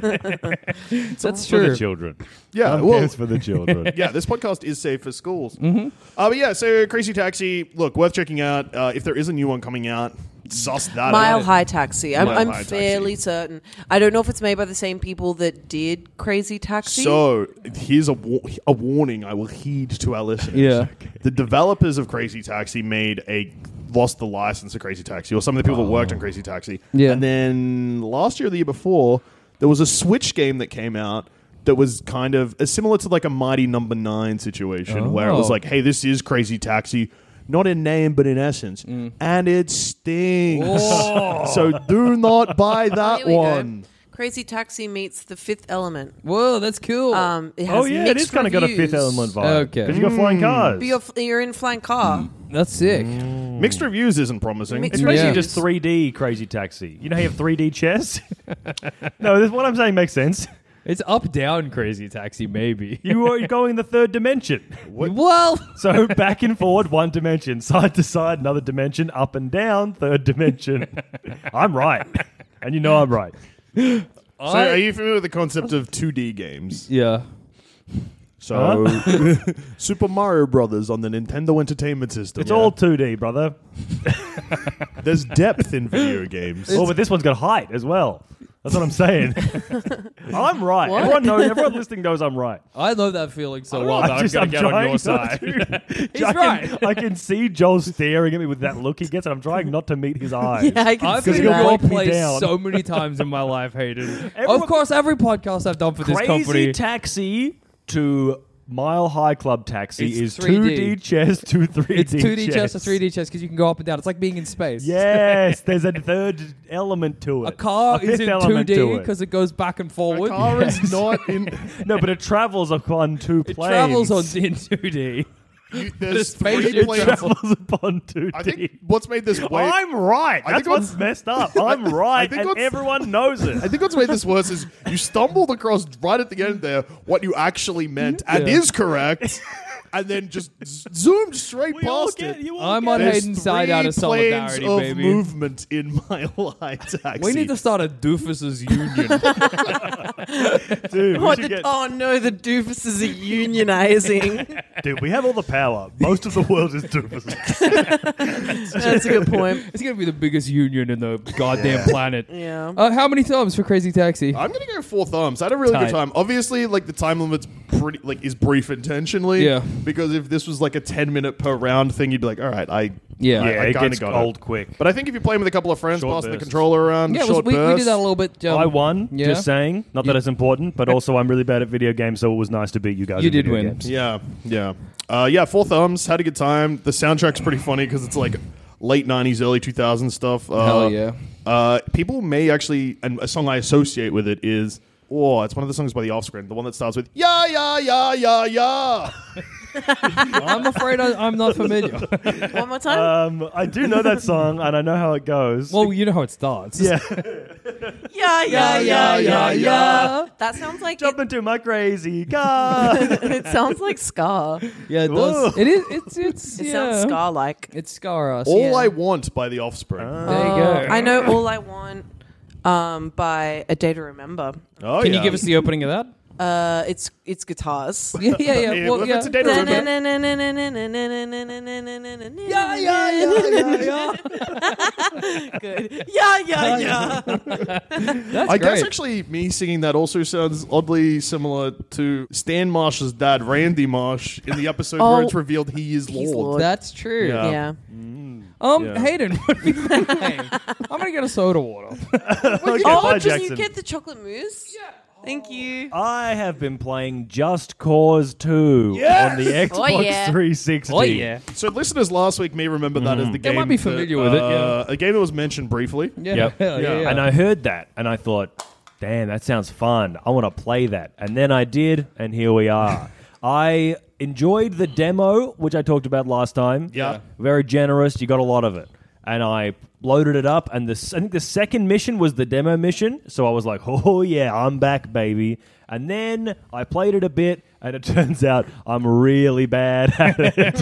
That's For true. the children. Yeah, Thumbcrabs for the children. Yeah, this podcast is safe for schools. But yeah, so Crazy Taxi, look, worth checking out. If there is a new one coming out, suss that Mile out. High Taxi. I'm Mile High fairly Taxi. certain. I don't know if it's made by the same people that did Crazy Taxi. So here's a warning I will heed to our listeners. Yeah. The developers of Crazy Taxi lost the license of Crazy Taxi, or some of the people that worked on Crazy Taxi. Yeah. And then last year or the year before, there was a Switch game that came out that was kind of similar to like a Mighty Number 9 situation, where it was Oh. like, hey, this is Crazy Taxi. Not in name, but in essence. And it stinks. So do not buy that Here we go. one. Crazy Taxi meets The Fifth Element. Whoa, that's cool. It has Oh, yeah, it mixed is kind of got a reviews. Fifth Element vibe. Okay. Because you got flying cars. But you're in flying car. That's sick. Mixed reviews isn't promising. Mixed It's basically Yeah. just 3D Crazy Taxi. You know how you have 3D chess? No, what I'm saying makes sense. It's up-down Crazy Taxi, maybe. You are going in the third dimension. Well, So back and forward, one dimension. Side to side, another dimension. Up and down, third dimension. I'm right. And you know I'm right. So are you familiar with the concept of 2D games? yeah. So Super Mario Brothers on the Nintendo Entertainment System. It's all 2D, brother. There's depth in video games. Oh, but this one's got height as well. That's what I'm saying. I'm right. What? Everyone listening knows I'm right. I love that feeling so well that I'm just- going to get on trying your not side. to- He's I right. can, I can see Joel staring at me with that look he gets, and I'm trying not to meet his eyes. Yeah, I can I've see been he'll in that. your break me place down. so many times in my life, Hayden. Everyone- Of course, every podcast I've done for this Crazy company. Taxi to Mile High Club Taxi It's is 3D. 2D chess to 3D It's 2D chess. chess to 3D chess because you can go up and down. It's like being in space. Yes, there's a third element to it. A car is fifth in element to 2D it. because it goes back and A forward. car is not in. No, but it travels upon two It planes. travels in 2D. There's spaceship three planes. Travels upon 2D. I think what's made this way. I'm right. I That's think what's messed up. I'm right, think and what's- everyone knows it. I think what's made this worse is you stumbled across right at the end there what you actually meant and Yeah. is correct, and then just zoomed straight past it. I'm on There's Hayden's side out of 3 planes solidarity, of baby. movement in my light taxi. We need to start a doofus's union. Dude, we What should the, get- oh no, the doofuses are unionizing. dude, we have all the power. Most of the world is doofuses. That's a good point. It's going to be the biggest union in the goddamn planet. Yeah. How many thumbs for Crazy Taxi? I'm gonna go 4 thumbs. I had a really Tight. good time. Obviously, like the time limit's pretty is brief intentionally. Yeah. Because if this was like a 10-minute per round thing, you'd be like, all right, I Yeah. Yeah, I it kinda gets got old quick. But I think if you're playing with a couple of friends, Short passing the bursts. controller around, Yeah, short we bursts. did that a little bit. I won, yeah. just saying. Not that it's important, but also I'm really bad at video games, so it was nice to beat you guys. You in did video win. Games. Yeah, 4 thumbs. Had a good time. The soundtrack's pretty funny because it's like late 90s, early 2000s stuff. Hell yeah. People may actually, and a song I associate with it is, it's one of the songs by The Offspring, the one that starts with, yeah, yeah, yeah, yeah, yeah. I'm afraid I'm not familiar. One more time. I do know that song, and I know how it goes. Well, you know how it starts. yeah. Yeah, Yeah. That sounds like Jump into my crazy car. it sounds like Scar. Yeah, it does. It is. It's. It sounds Scar-like. It's Scar. All I Want by The Offspring. There you go. I know All I Want by A Day to Remember. Oh, Can yeah. you give us the opening of that? It's guitars. Yeah. Well, if it's A Day to Remember. Good. Yeah. That's I great. guess actually me singing that also sounds oddly similar to Stan Marsh's dad, Randy Marsh, in the episode where it's revealed he is He's Lord. Lord. That's true. Yeah. Yeah. Yeah. Hayden, what have you been playing? I'm gonna get a soda water. Okay, Oh, bye, can you Jackson. get the chocolate mousse? Yeah. Thank you. I have been playing Just Cause 2 on the Xbox yeah. 360. Oh yeah. So listeners last week may remember that as the game. might be familiar with it, yeah. A game that was mentioned briefly. Yeah. Yep. Yeah. And I heard that, and I thought, damn, that sounds fun. I want to play that. And then I did, and here we are. I enjoyed the demo, which I talked about last time. Yeah. Very generous. You got a lot of it. And I loaded it up, and I think the second mission was the demo mission. So I was like, oh, yeah, I'm back, baby. And then I played it a bit, and it turns out I'm really bad at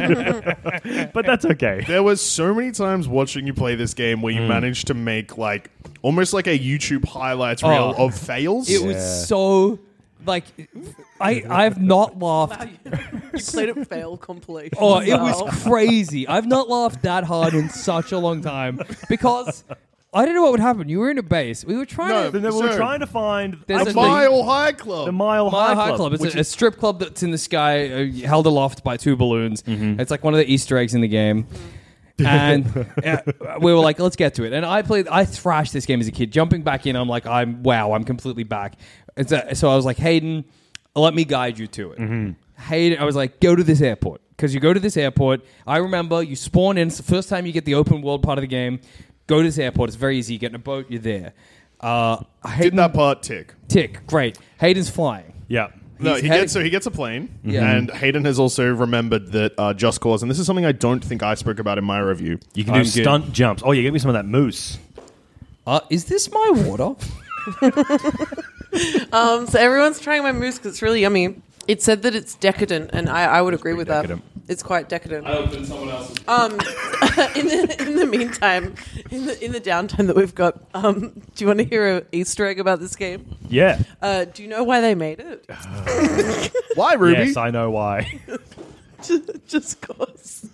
it. But that's okay. There was so many times watching you play this game where you managed to make like almost like a YouTube highlights reel of fails. It was so like I've not laughed. You played it fail completely. Oh, it was crazy. I've not laughed that hard in such a long time because I didn't know what would happen. You were in a base. We were trying Then we were Sir, trying to find There's a a Mile High Club. the Mile Mile High High Club. It's which a strip club that's in the sky, held aloft by two balloons. It's like one of the Easter eggs in the game. And we were like, let's get to it. And I thrashed this game as a kid. Jumping back in, I'm like, I'm completely back. And so I was like, Hayden, let me guide you to it. Hayden, I was like, go to this airport. Because you go to this airport. I remember you spawn in. It's the first time you get the open world part of the game. Go to this airport. It's very easy. You get in a boat. You're there. Did Hayden, that part tick? tick. Great. Hayden's flying. Yeah. No, He's he heading- gets a plane, Yeah. and Hayden has also remembered that Just Cause, and this is something I don't think I spoke about in my review. You can I'm do good. stunt jumps. Oh, yeah, give me some of that mousse. Is this my water? So everyone's trying my mousse because it's really yummy. It said that it's decadent, and I would agree with decadent. that. It's quite decadent. I opened someone else's. In the meantime, in the downtime that we've got, do you want to hear an Easter egg about this game? Yeah. Do you know why they made it? Why, Ruby? Yes, I know why. Just cause.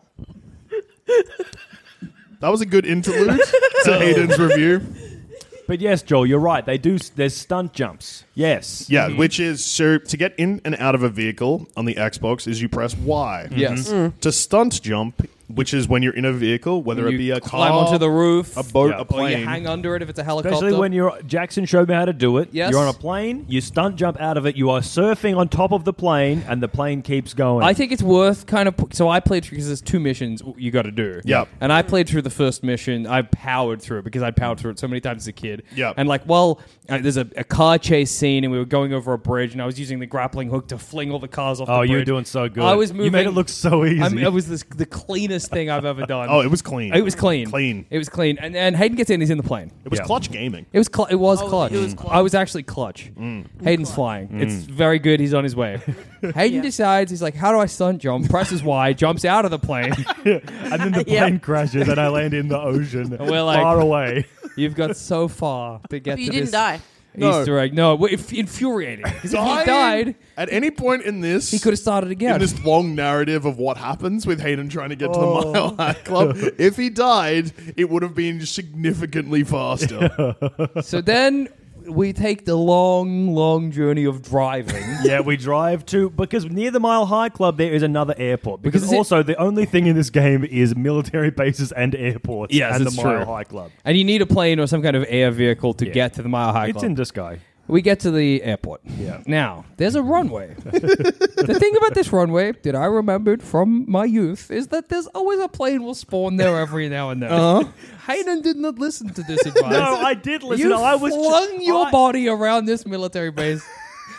That was a good interlude to Hayden's review. But yes, Joel, you're right. They do. There's stunt jumps. Yes. Yeah, which is so to get in and out of a vehicle on the Xbox is you press Y. Yes. To stunt jump, which is when you're in a vehicle, whether it You be a climb car, onto the roof, a boat, Yeah. a or plane. you hang under it if it's a helicopter. Especially when Jackson showed me how to do it. Yes. You're on a plane, you stunt jump out of it, you are surfing on top of the plane, and the plane keeps going. I think it's worth kind of. So I played through because there's two missions you got to do. Yep. And I played through the first mission. I powered through it because I'd powered through it so many times as a kid. Yep. And like, there's a car chase scene, and we were going over a bridge, and I was using the grappling hook to fling all the cars off. Oh, the bridge. you were doing so good. I was moving. You made it look so easy. It was the cleanest thing I've ever done. Oh, it was clean. It was clean. Clean. It was clean. And Hayden gets in. He's in the plane. It was Yeah. clutch gaming. It was clutch. it was clutch. clutch. I was actually clutch. Hayden's flying. It's very good. He's on his way. Hayden decides, he's like, how do I stunt jump? Presses Y, jumps out of the plane. and then the plane crashes, and I land in the ocean we're like- far away. You've got so far to get But you to didn't this die. No. Easter egg. No, infuriating. Because if he died, At any point in this, he could have started again. in this long narrative of what happens with Hayden trying to get to the Mile High Club, if he died, it would have been significantly faster. So then we take the long, long journey of driving. Yeah, we drive to because near the Mile High Club there is another airport. Because Because also the only thing in this game is military bases and airports. Yes, and it's the Mile true. High Club. And you need a plane or some kind of air vehicle to get to the Mile High It's Club. in the sky. We get to the airport. Yeah. Now, there's a runway. The thing about this runway that I remembered from my youth is that there's always a plane will spawn there every now and then. Hayden did not listen to this advice. No, I did listen. You I was flung your body around this military base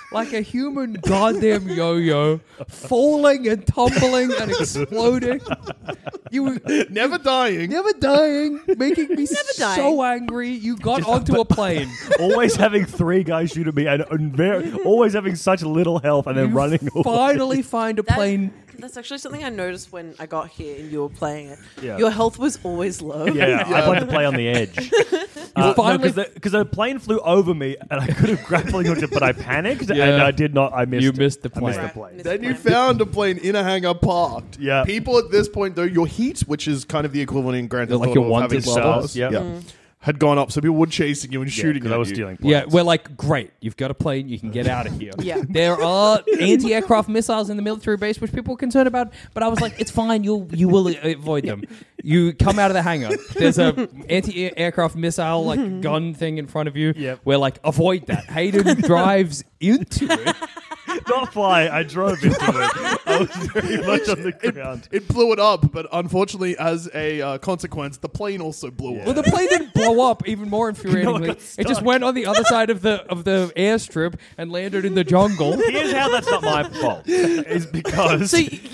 like a human goddamn yo-yo, falling and tumbling and exploding. You were Never dying. never dying, making me dying. so angry. You got onto a plane. Always having 3 guys shoot at me and always having such little health and then running away. Finally find a plane. That's actually something I noticed when I got here and you were playing it. Yeah. Your health was always low. Yeah, I'd like to play on the edge. finally- Because the plane flew over me and I could have grappling hooked it, but I panicked and I did not. I missed. You missed the I missed plane. the plane. Then you found a plane in a hangar parked. Yeah. People at this point, though, your heat, which is kind of the equivalent in Grand Theft Like Auto your of wanted having level. stars, Yeah. had gone up. So people were chasing you and shooting because at I was you. stealing planes. Yeah, we're like, great, you've got a plane, you can get out of here. Yeah. There are anti-aircraft missiles in the military base, which people are concerned about, but I was like, it's fine, you will avoid them. You come out of the hangar, there's a anti-aircraft missile like gun thing in front of you. Yep. We're like, avoid that. Hayden drives into it. Not fly. I drove into it. I was very much on the ground. It blew it up, but unfortunately, as a consequence, the plane also blew Well, up. the plane didn't blow up even more infuriatingly. got It just went on the other side of the airstrip and landed in the jungle. Here's how that's not my fault. Is because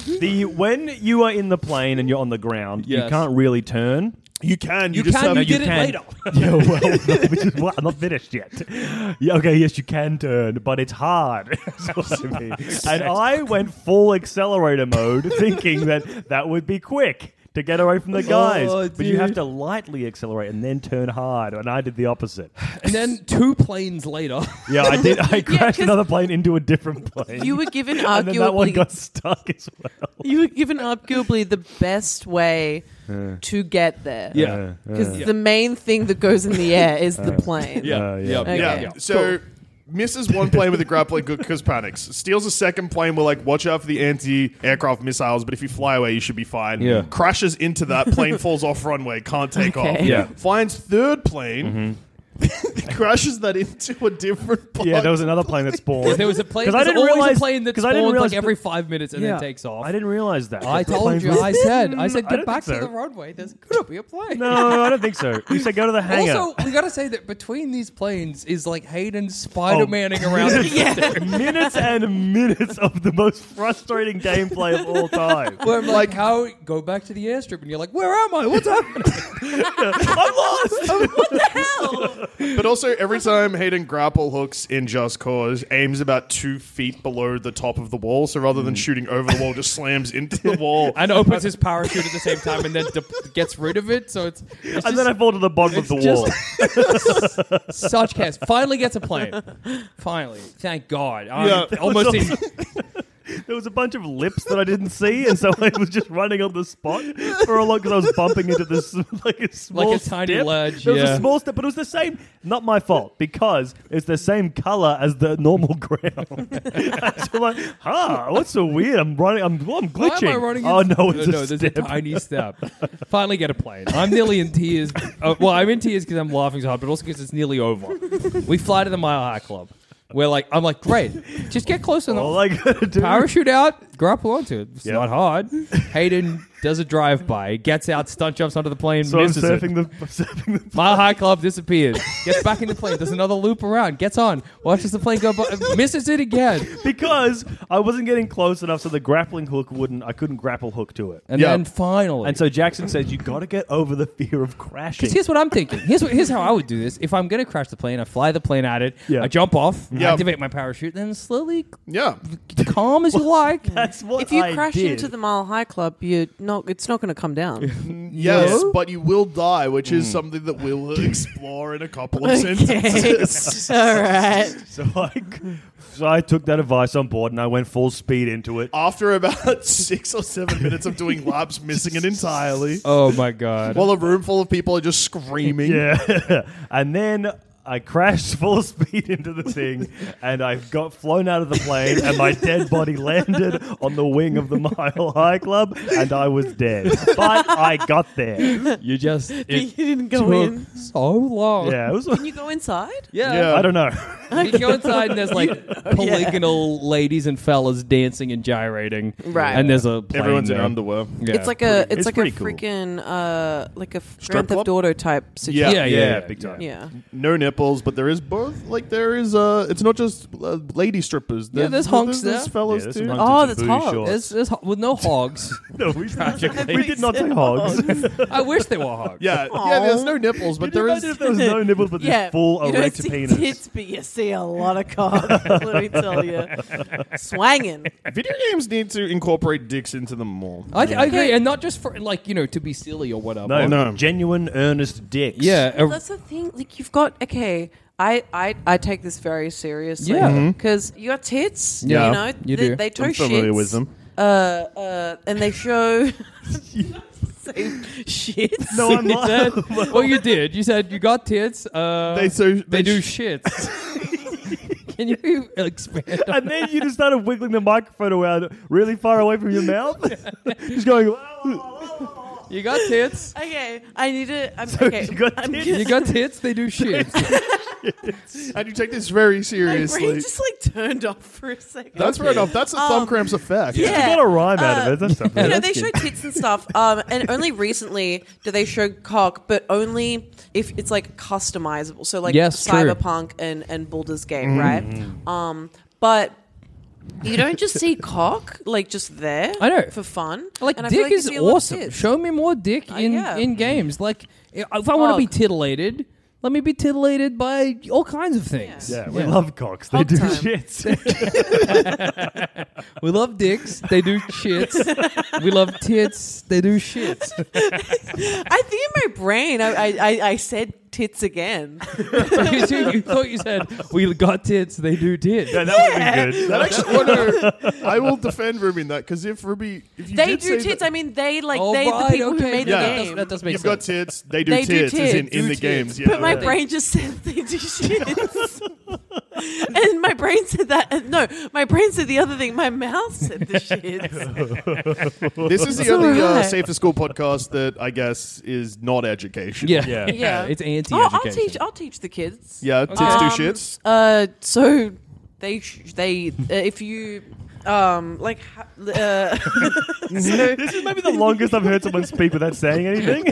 when you are in the plane and you're on the ground, you Yes. can't really turn. You can. You, You just can, have. you did it later. Yeah, well, no, which is what I'm not finished yet. Yeah, okay, yes, you can turn, but it's hard. That's what I mean. And I went full accelerator mode, thinking that would be quick to get away from the guys. Oh, but you have to lightly accelerate and then turn hard, and I did the opposite. And then 2 planes later. Yeah, I did. I crashed 'cause another plane into a different plane. You were given and then that one arguably got stuck as well. you were given arguably the best way to get there. Yeah. Because the main thing that goes in the air is the plane. Yeah. yeah. Okay. Yeah. So misses one plane with a grappling hook because panics. Steals a second plane. We're like, watch out for the anti-aircraft missiles, but if you fly away, you should be fine. Yeah. Crashes into that plane, falls off runway, can't take off. Okay. Yeah. Finds third plane. Crashes that into a different plane. Yeah, there was another plane that spawned. There was a plane. 'Cause I There's didn't always realize- a plane that 'cause I didn't spawns realize like every 5 minutes and then takes off. I didn't realize that. I The told plane you. was- I said, I get don't back think to so. the runway. There's gonna be a plane. No, I don't think so. You said go to the hangar. Also, we gotta say that between these planes is like Hayden Spider-Manning around. Minutes and minutes of the most frustrating gameplay of all time. Where I'm like, how go back to the airstrip, and you're like, where am I? What's happening? I'm lost. But also, every time Hayden grapple hooks in Just Cause, aims about 2 feet below the top of the wall. So rather than shooting over the wall, just slams into the wall. And opens his parachute at the same time, and then gets rid of it. So it's And then I fall to the bottom of the wall. such chaos. Finally gets a plane. Finally, thank God. I'm Yeah. almost in. There was a bunch of lips that I didn't see, and so I was just running on the spot for a lot because I was bumping into this like a small Like a tiny step. ledge, There was yeah. a small step, but it was the same. Not my fault because it's the same color as the normal ground. So I'm like, what's so weird? I'm running. I'm glitching. Why am I running Oh into- no, it's no, a there's step. a tiny step. Finally get a plane. I'm nearly in tears. Well, I'm in tears because I'm laughing so hard, but also because it's nearly over. We fly to the Mile High Club. I'm like, great. Just get close enough. All I gotta do. Parachute out, grapple onto it. It's Yep. not hard. Hayden does a drive-by, gets out, stunt jumps onto the plane, So I'm misses it. surfing the Mile High Club disappears. Gets back in the plane, does another loop around, gets on, watches the plane go by, misses it again. because I wasn't getting close enough, so the grappling hook I couldn't grapple hook to it. And Yeah. then finally. And so Jackson says, you got to get over the fear of crashing. Because here's what I'm thinking. Here's how I would do this. If I'm going to crash the plane, I fly the plane at it, Yeah. I jump off, Yeah. activate my parachute, then slowly, Yeah. calm as you like. That's what If you I crash did. into the Mile High Club, it's not going to come down. Yes, No? but you will die, which is something that we'll explore in a couple of sentences. All right. So I took that advice on board and I went full speed into it. After about 6 or 7 minutes of doing laps, missing it entirely, Oh my God. while a room full of people are just screaming. Yeah. And then I crashed full speed into the thing and I got flown out of the plane and my dead body landed on the wing of the Mile High Club and I was dead. But I got there. You just You it didn't go took in. so long. Yeah, it was. Can you go inside? Yeah. I don't know. You go inside and there's like polygonal ladies and fellas dancing and gyrating. Right. And there's a plane Everyone's in there. underwear. Yeah. It's like a it's like a pretty cool. freaking like a Strip Grand Theft club? Auto type situation. Yeah, Yeah, big time. Yeah. No nipples. nipples, but there is both. Like there is, it's not just lady strippers. There's honks there's there. fellas there's too. some hunks that's and some booty hot. shorts. There's with no hogs. No, we did not say hogs. I wish they were hogs. Yeah, there's no nipples, but Can you there is. imagine if there was no nipples but this full you don't erect see penis? tits, but you see a lot of cock. Let me tell you, swanging. Video games need to incorporate dicks into them more. I agree, and not just for like to be silly or whatever. No, No. genuine, earnest dicks. Yeah, Well, that's the thing. Like you've got I take this very seriously. Yeah. Because you got tits. Yeah. You know, You do. They tow I'm familiar shits. with them. And they show. Say shits. No, I'm You not. said, well, you did. You said you got tits. They They do sh- shits. Can you expand on And then you just started wiggling the microphone around really far away from your mouth. Just going. You got tits. Okay, I need to. you got tits? You got tits. They do shit. And you take this very My seriously. brain just like turned off for a second. That's fair enough. That's a thumb cramps effect. yeah. You got a rhyme out of it. That's something. You know, that's they good. show tits and stuff, and only recently do they show cock, but only if it's like customizable. So like Yes, true. Cyberpunk and Baldur's Gate, right? But you don't just see cock like just there. I know. for fun. Like And I feel dick you is see a lot of awesome. tits. Show me more dick yeah. in games. Like if I want to be Hog. titillated, let me be titillated by all kinds of things. Yeah, we love cocks. They Hog do time. shits. We love dicks. They do shits. We love tits. They do shits. I think in my brain, I said tits again. You thought you said we got tits. They do tits. Yeah, that would have been good. That actually, I will defend Ruby in that because if you They did do say tits. that- I mean, they like Oh, they right, the people okay. who made Yeah. the game. That does make you've sense. got tits, they do They do tits, as in tits. the Do games. tits. Yeah. But my brain just said they do shits. And my brain said that. No, my brain said the other thing. My mouth said the shits. This is the It's only alright. Safe for School podcast that I guess is not education. Yeah. Yeah. Yeah. It's Oh, anti-education. I'll teach the kids. Yeah, tits do shits. So they if you like This is maybe the longest I've heard someone speak without saying anything.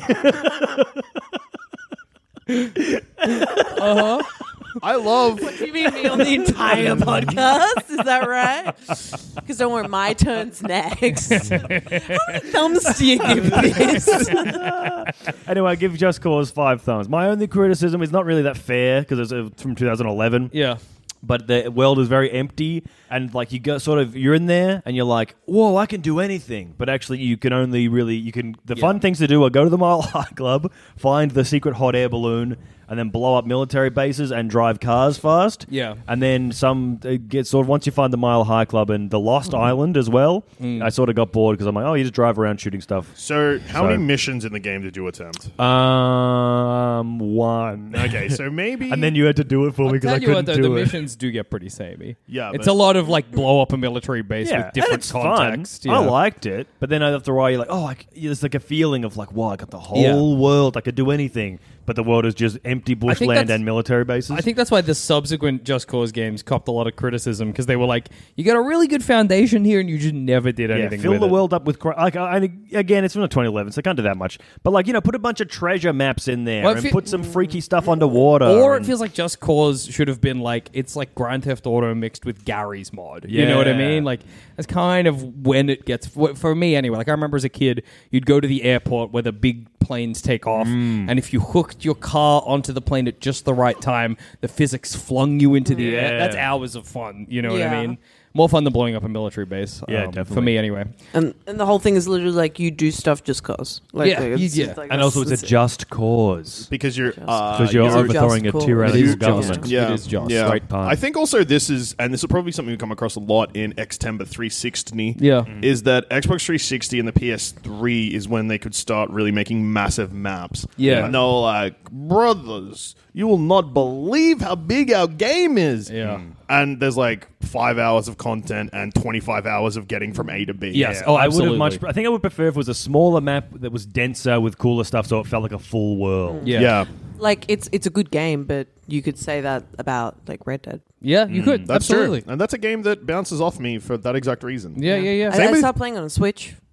I love. you mean me on the entire podcast? Is that right? Because don't worry, my turn's next. How many thumbs do you give this? Anyway, I give Just Cause 5 thumbs. My only criticism is not really that fair because it's from 2011. Yeah. But the world is very empty, and like you go you're in there, and you're like, "Whoa, I can do anything!" But actually, you can only really the fun things to do are go to the Mile High Club, find the secret hot air balloon, and then blow up military bases and drive cars fast. Yeah. And then once you find the Mile High Club and the Lost Island as well, I sort of got bored because I'm like, oh, you just drive around shooting stuff. So, how many missions in the game did you attempt? One. Okay, so maybe. And then you had to do it for me because I Tell you what, couldn't though, do the it. missions do get pretty samey. Yeah, it's but- a lot of like blow up a military base with and different it's context. Fun. Yeah. I liked it, but then after a while, you're like, oh, there's like a feeling of like, wow, I got the whole world. I could do anything, but the world is just empty bushland that's- and military bases. I think that's why the subsequent Just Cause games copped a lot of criticism because they were like, you got a really good foundation here and you just never did anything fill with the it. world up with again, it's from 2011, so I can't do that much. But like, put a bunch of treasure maps in there Well, and put some freaky stuff underwater. Or it and- feels like Just Cause should have been like, it's like Grand Theft Auto mixed with Gary's mod. You know what I Yeah. mean? Like, that's kind of when it gets, for me anyway. Like, I remember as a kid, you'd go to the airport where the big planes take off, and if you hooked your car onto the plane at just the right time, the physics flung you into the air. That's hours of fun. You know what I Yeah. mean? More fun than blowing up a military base. Yeah, For definitely. me anyway. And the whole thing is literally like you do stuff just cause. Like, Yeah, it's yeah. just like and also it's that's a it. just cause. because you're Because you're Is it overthrowing just a cause? tyrannical It is government. just. Yeah, It is just. yeah. Great pun. I think also this is, and this is probably something we come across a lot in Xtember 360. Yeah. is that Xbox 360 and the PS3 is when they could start really making massive maps. Yeah. and they're like, brothers, you will not believe how big our game is. Yeah. And there's like 5 hours of content and 25 hours of getting from A to B. Yes. Yeah, Oh, I would have absolutely. I think I would prefer if it was a smaller map that was denser with cooler stuff, so it felt like a full world. Yeah. yeah. Like it's a good game, but you could say that about like Red Dead. Yeah, you could. That's Absolutely. true. And that's a game that bounces off me for that exact reason. Yeah, yeah, yeah. I with- started playing on a Switch.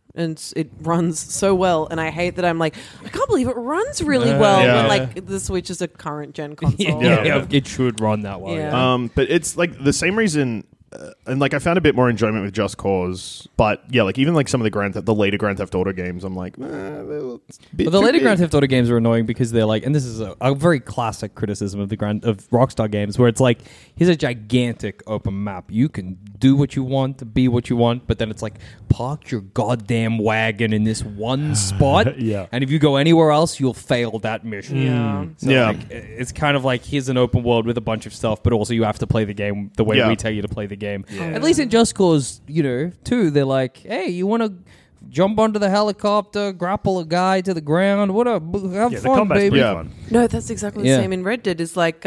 and it runs so well. And I hate that I'm like, I can't believe it runs really well. Yeah. When, like the Switch is a current gen console. Yeah, it should run that well. Yeah. But it's like the same reason, and like I found a bit more enjoyment with Just Cause. But yeah, like even like some of the later Grand Theft Auto games, I'm like, But the later Grand Theft Auto games are annoying because they're like, and this is a very classic criticism of Rockstar games, where it's like, here's a gigantic open map. You can do what you want, be what you want, but then it's like, park your goddamn wagon in this one spot, Yeah. and if you go anywhere else, you'll fail that mission. Yeah. So Yeah. like, it's kind of like, here's an open world with a bunch of stuff, but also you have to play the game the way Yeah. we tell you to play the game. At least in Just Cause, 2, they're like, hey, you want to jump onto the helicopter, grapple a guy to the ground, have The fun, combat's baby. pretty Yeah. fun. No, that's exactly the Yeah. same in Red Dead. It's like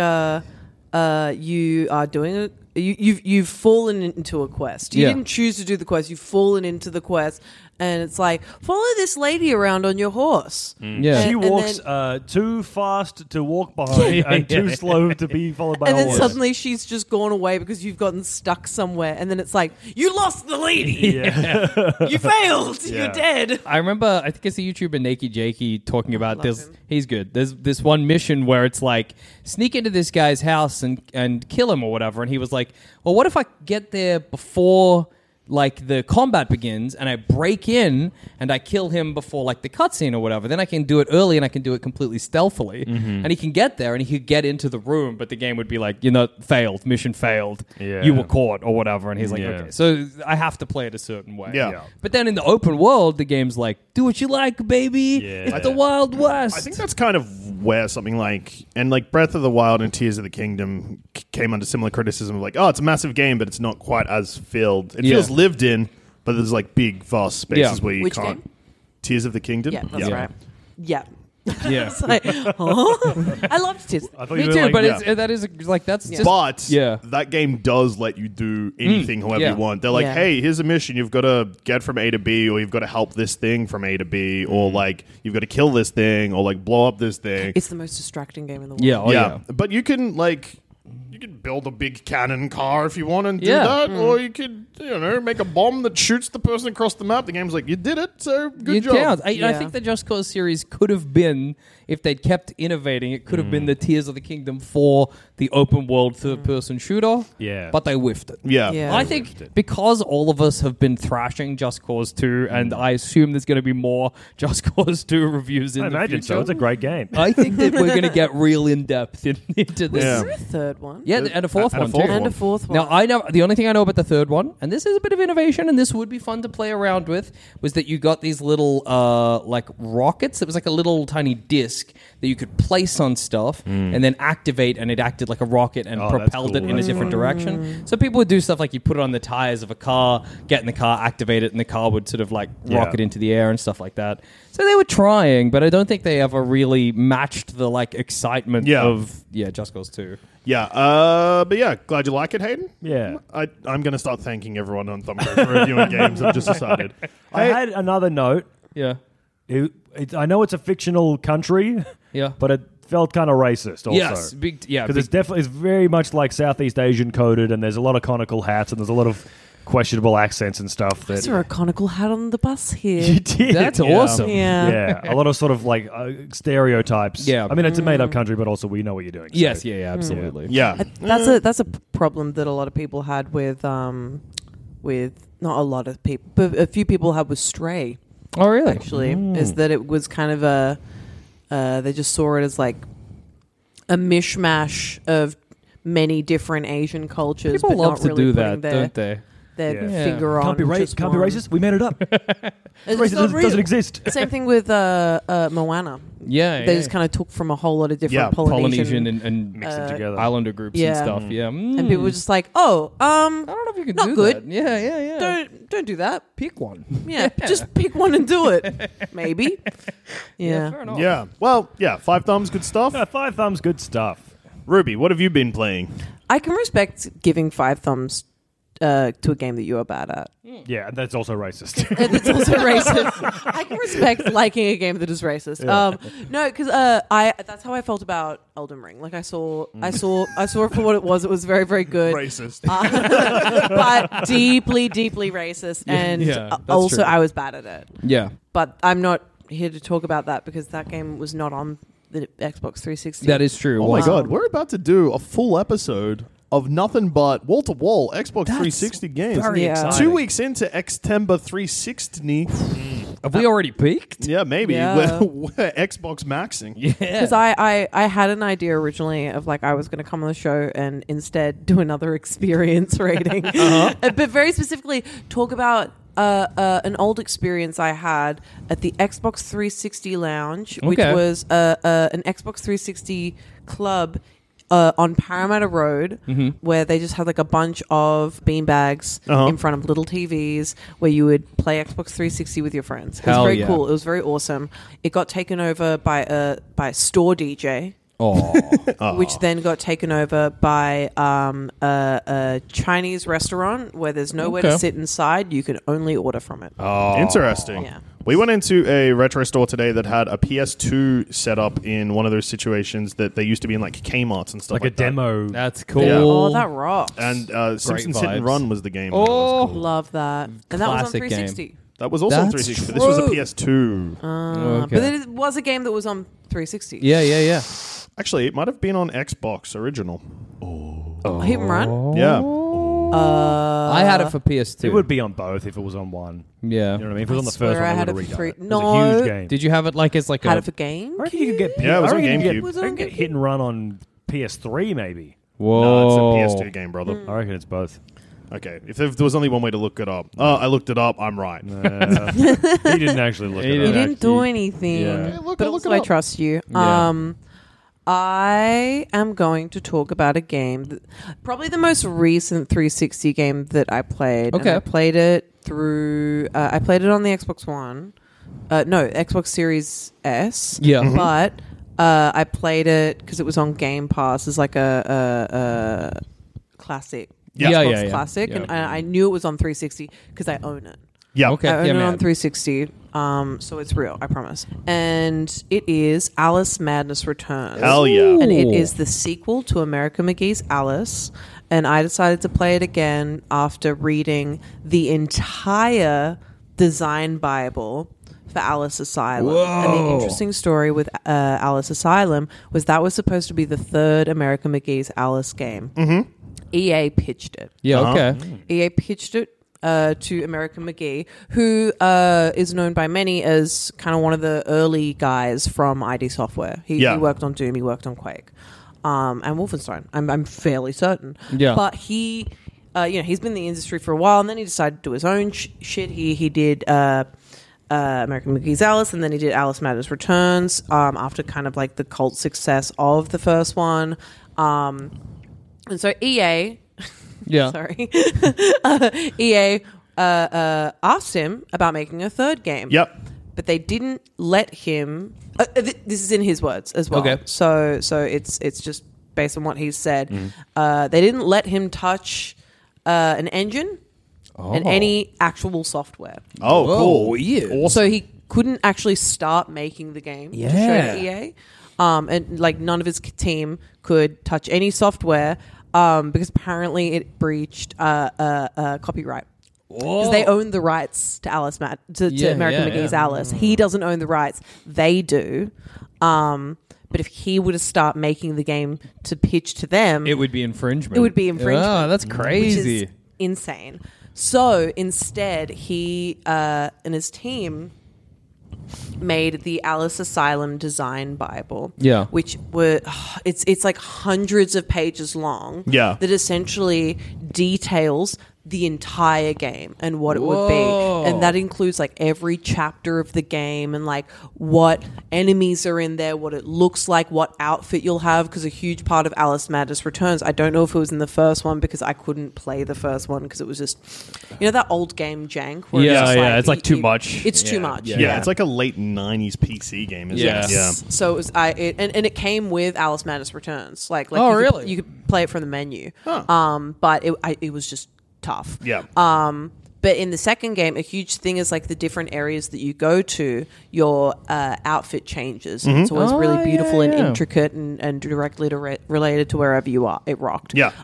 you are doing it. You've fallen into a quest. You Yeah. didn't choose to do the quest. You've fallen into the quest, and it's like, follow this lady around on your horse. Yeah. She And walks then- too fast to walk behind and too slow to be followed by And a then horse. suddenly she's just gone away because you've gotten stuck somewhere. And then it's like, you lost the lady. You failed. Yeah. You're dead. I remember, I think it's the YouTuber Nakey Jakey talking about this. He's good. There's this one mission where it's like, sneak into this guy's house and kill him or whatever. And he was like, well, what if I get there before like the combat begins and I break in and I kill him before like the cutscene or whatever? Then I can do it early and I can do it completely stealthily. And he can get there and he could get into the room, but the game would be like, failed, mission failed. Yeah. You were caught or whatever. And he's like, Yeah. okay, so I have to play it a certain way. Yeah. But then in the open world, the game's like, do what you like, baby. Yeah. It's the Wild West. I think that's kind of where something like Breath of the Wild and Tears of the Kingdom came under similar criticism of like, oh, it's a massive game, but it's not quite as filled. It Yeah. feels lived in, but there's like big, vast spaces Yeah. where you Which can't. game? Tears of the Kingdom. Yeah, that's right. Yeah. yeah. It's like, oh, I loved Tears. I thought Me you were too, like, but yeah. that is like that's just But Yeah. that game does let you do anything however yeah. you want. They're like, Yeah. hey, here's a mission. You've got to get from A to B, or you've got to help this thing from A to B, or like you've got to kill this thing, or like blow up this thing. It's the most distracting game in the world. yeah, oh yeah. But you can build a big cannon car if you want and do Yeah. that, or you could make a bomb that shoots the person across the map. The game's like, you did it, so good It job. counts. I Yeah. think the Just Cause series could have been, if they'd kept innovating, it could have been the Tears of the Kingdom for the open world third-person shooter. Yeah. But they whiffed it. Yeah. Yeah. I think because all of us have been thrashing Just Cause 2, and I assume there's going to be more Just Cause 2 reviews in I the imagine future. so. It's a great game. I think that we're going to get real in-depth into this. Yeah. Is there a third one? Yeah, and a fourth And a one fourth too. And a fourth one. Now I know the only thing I know about the third one, and this is a bit of innovation, and this would be fun to play around with, was that you got these little like rockets. It was like a little tiny disc that you could place on stuff and then activate, and it acted like a rocket and Oh, that's propelled it cool. in a That's different fun. direction. So people would do stuff like you put it on the tires of a car, get in the car, activate it, and the car would sort of like rocket into the air and stuff like that. So they were trying, but I don't think they ever really matched the like excitement Yeah. of Just Cause 2. Yeah. But yeah, glad you like it, Hayden. Yeah. I'm going to start thanking everyone on Thumbcode for reviewing games. I've just decided. I had another note. Yeah. I know it's a fictional country, Yeah. but it felt kind of racist also. Yes, Because it's very much like Southeast Asian coded, and there's a lot of conical hats, and there's a lot of questionable accents and stuff. Is That there a conical hat on the bus you here? did. That's yeah. awesome. Yeah. Yeah, a lot of sort of like stereotypes. Yeah. I mean it's a made up country, but also we know what you're doing. so- Yes, yeah, absolutely. Yeah. That's a problem that a lot of people had with not a lot of people, but a few people had with Stray. Oh, really? Actually, is that it was kind of they just saw it as like a mishmash of many different Asian cultures. People but love not to really do putting that, don't they? Their Yeah. finger on. Can't be just can't be one. racist. We made it up. It's Racism not real. doesn't exist. Same thing with Moana. Yeah, They just kind of took from a whole lot of different Yeah, Polynesian Polynesian and Mix it together. Islander groups yeah. and stuff. Yeah, and people were just like, "Oh, I don't know if you can not do good. that. Yeah. don't do that. pick one. Yeah, just pick one and do it. Maybe. Yeah. fair enough. Yeah. Well, yeah. 5 thumbs, good stuff. Yeah, 5 thumbs, good stuff. Ruby, what have you been playing? I can respect giving 5 thumbs to a game that you are bad at. Yeah, that's also racist. And it's also racist. I can respect liking a game that is racist. No, because that's how I felt about Elden Ring. Like I saw it for what it was. It was very, very good. Racist. But deeply, deeply racist. And that's also true. I was bad at it. Yeah. But I'm not here to talk about that because that game was not on the Xbox 360. That is true. Oh my Wow. god, we're about to do a full episode of nothing but wall-to-wall Xbox 360 games. very exciting. 2 weeks into Xtember 360. Have we already peaked? Yeah, maybe. Yeah. We're Xbox maxing. Yeah. Because I had an idea originally of like I was going to come on the show and instead do another experience rating, but very specifically talk about an old experience I had at the Xbox 360 Lounge, which Okay. was an Xbox 360 club on Parramatta Road, where they just had like a bunch of beanbags in front of little TVs where you would play Xbox 360 with your friends. It was Hell very yeah. cool. It was very awesome. It got taken over by a store DJ. Oh. Which then got taken over by a Chinese restaurant where there's nowhere to Okay. sit inside. You can only order from it. Interesting. Yeah. We went into a retro store today that had a PS2 set up in one of those situations that they used to be in like Kmart's and stuff like like a that. demo. That's cool. Yeah. Oh, that rocks. And Simpsons Hit and vibes. Run was the game. Oh. Love that. And that was on Classic 360. That was also on That's 360, but this was a true. PS2. Okay. But it was a game that was on 360. Yeah. Actually, it might have been on Xbox original. Hit and Run? Yeah. I had it for PS2. It would be on both if it was on one. Yeah. You know what I mean? If it was on the swear first one, I I had would it have for redone it. three- It was a No. huge game. Did you have it like as like Had a... it for game? I reckon you could get. Yeah, it was I on reckon you could GameCube. get- Was it I on reckon get GameCube? Hit and Run on PS3 maybe. Whoa. No, it's a PS2 game, brother. Mm. I reckon it's both. Okay, if there was only one way to look it up. Oh, I looked it up. I'm right. He didn't actually look He at You it. didn't didn't do actually- anything. Yeah. Hey, look, But I'll look also it I up. trust you. Yeah. I am going to talk about a game, probably the most recent 360 game that I played. Okay. And I played it through. I played it on the Xbox One. No, Xbox Series S. Yeah. Mhm. But I played it because it was on Game Pass as like a classic. Yeah. Xbox Yeah. classic, Yeah. and I knew it was on 360 because I own it. Yeah. Okay. I own Yeah, it man. on 360, so it's real, I promise. And it is Alice Madness Returns. Hell yeah. Ooh. And it is the sequel to America McGee's Alice. And I decided to play it again after reading the entire design Bible for Alice Asylum. And the interesting story with Alice Asylum was that was supposed to be the third America McGee's Alice game. Mm-hmm. EA pitched it. Yeah, Uh-huh. okay. EA pitched it to American McGee, who is known by many as kind of one of the early guys from ID Software. He worked on Doom, he worked on Quake, and Wolfenstein. I'm fairly certain. Yeah. But he, he's been in the industry for a while, and then he decided to do his own shit. He did American McGee's Alice, and then he did Alice Madness Returns after kind of like the cult success of the first one. And so EA, Yeah. sorry, EA asked him about making a third game. Yep. But they didn't let him. This is in his words as well. Okay. So it's just based on what he said. They didn't let him touch an engine and any actual software. Oh, cool. weird. Awesome. So he couldn't actually start making the game to show Yeah. to EA. And like none of his team could touch any software because apparently it breached copyright. Because they own the rights to Alice to American McGee's Alice. He doesn't own the rights. They do. But if he were to start making the game to pitch to them, It would be infringement. it would be infringement. Oh, that's Which crazy. is insane. So instead, he and his team made the Alice Asylum Design Bible. Yeah. Which were it's like hundreds of pages long. Yeah. That essentially details the entire game and what it would be. And that includes like every chapter of the game and like what enemies are in there, what it looks like, what outfit you'll have, because a huge part of Alice Madness Returns, I don't know if it was in the first one because I couldn't play the first one because it was just, that old game jank where Yeah, it's just yeah, it's like too much. It's too Yeah, much. Yeah, it's like a late 90s PC game, isn't Yes. it? Yeah. So it was and it came with Alice Madness Returns. Like Oh, you really? you could play it from the menu. Huh. But it was just tough. Yeah. But in the second game, a huge thing is like the different areas that you go to, your outfit changes. It's always really beautiful and intricate and directly related to wherever you are. It rocked. Yeah.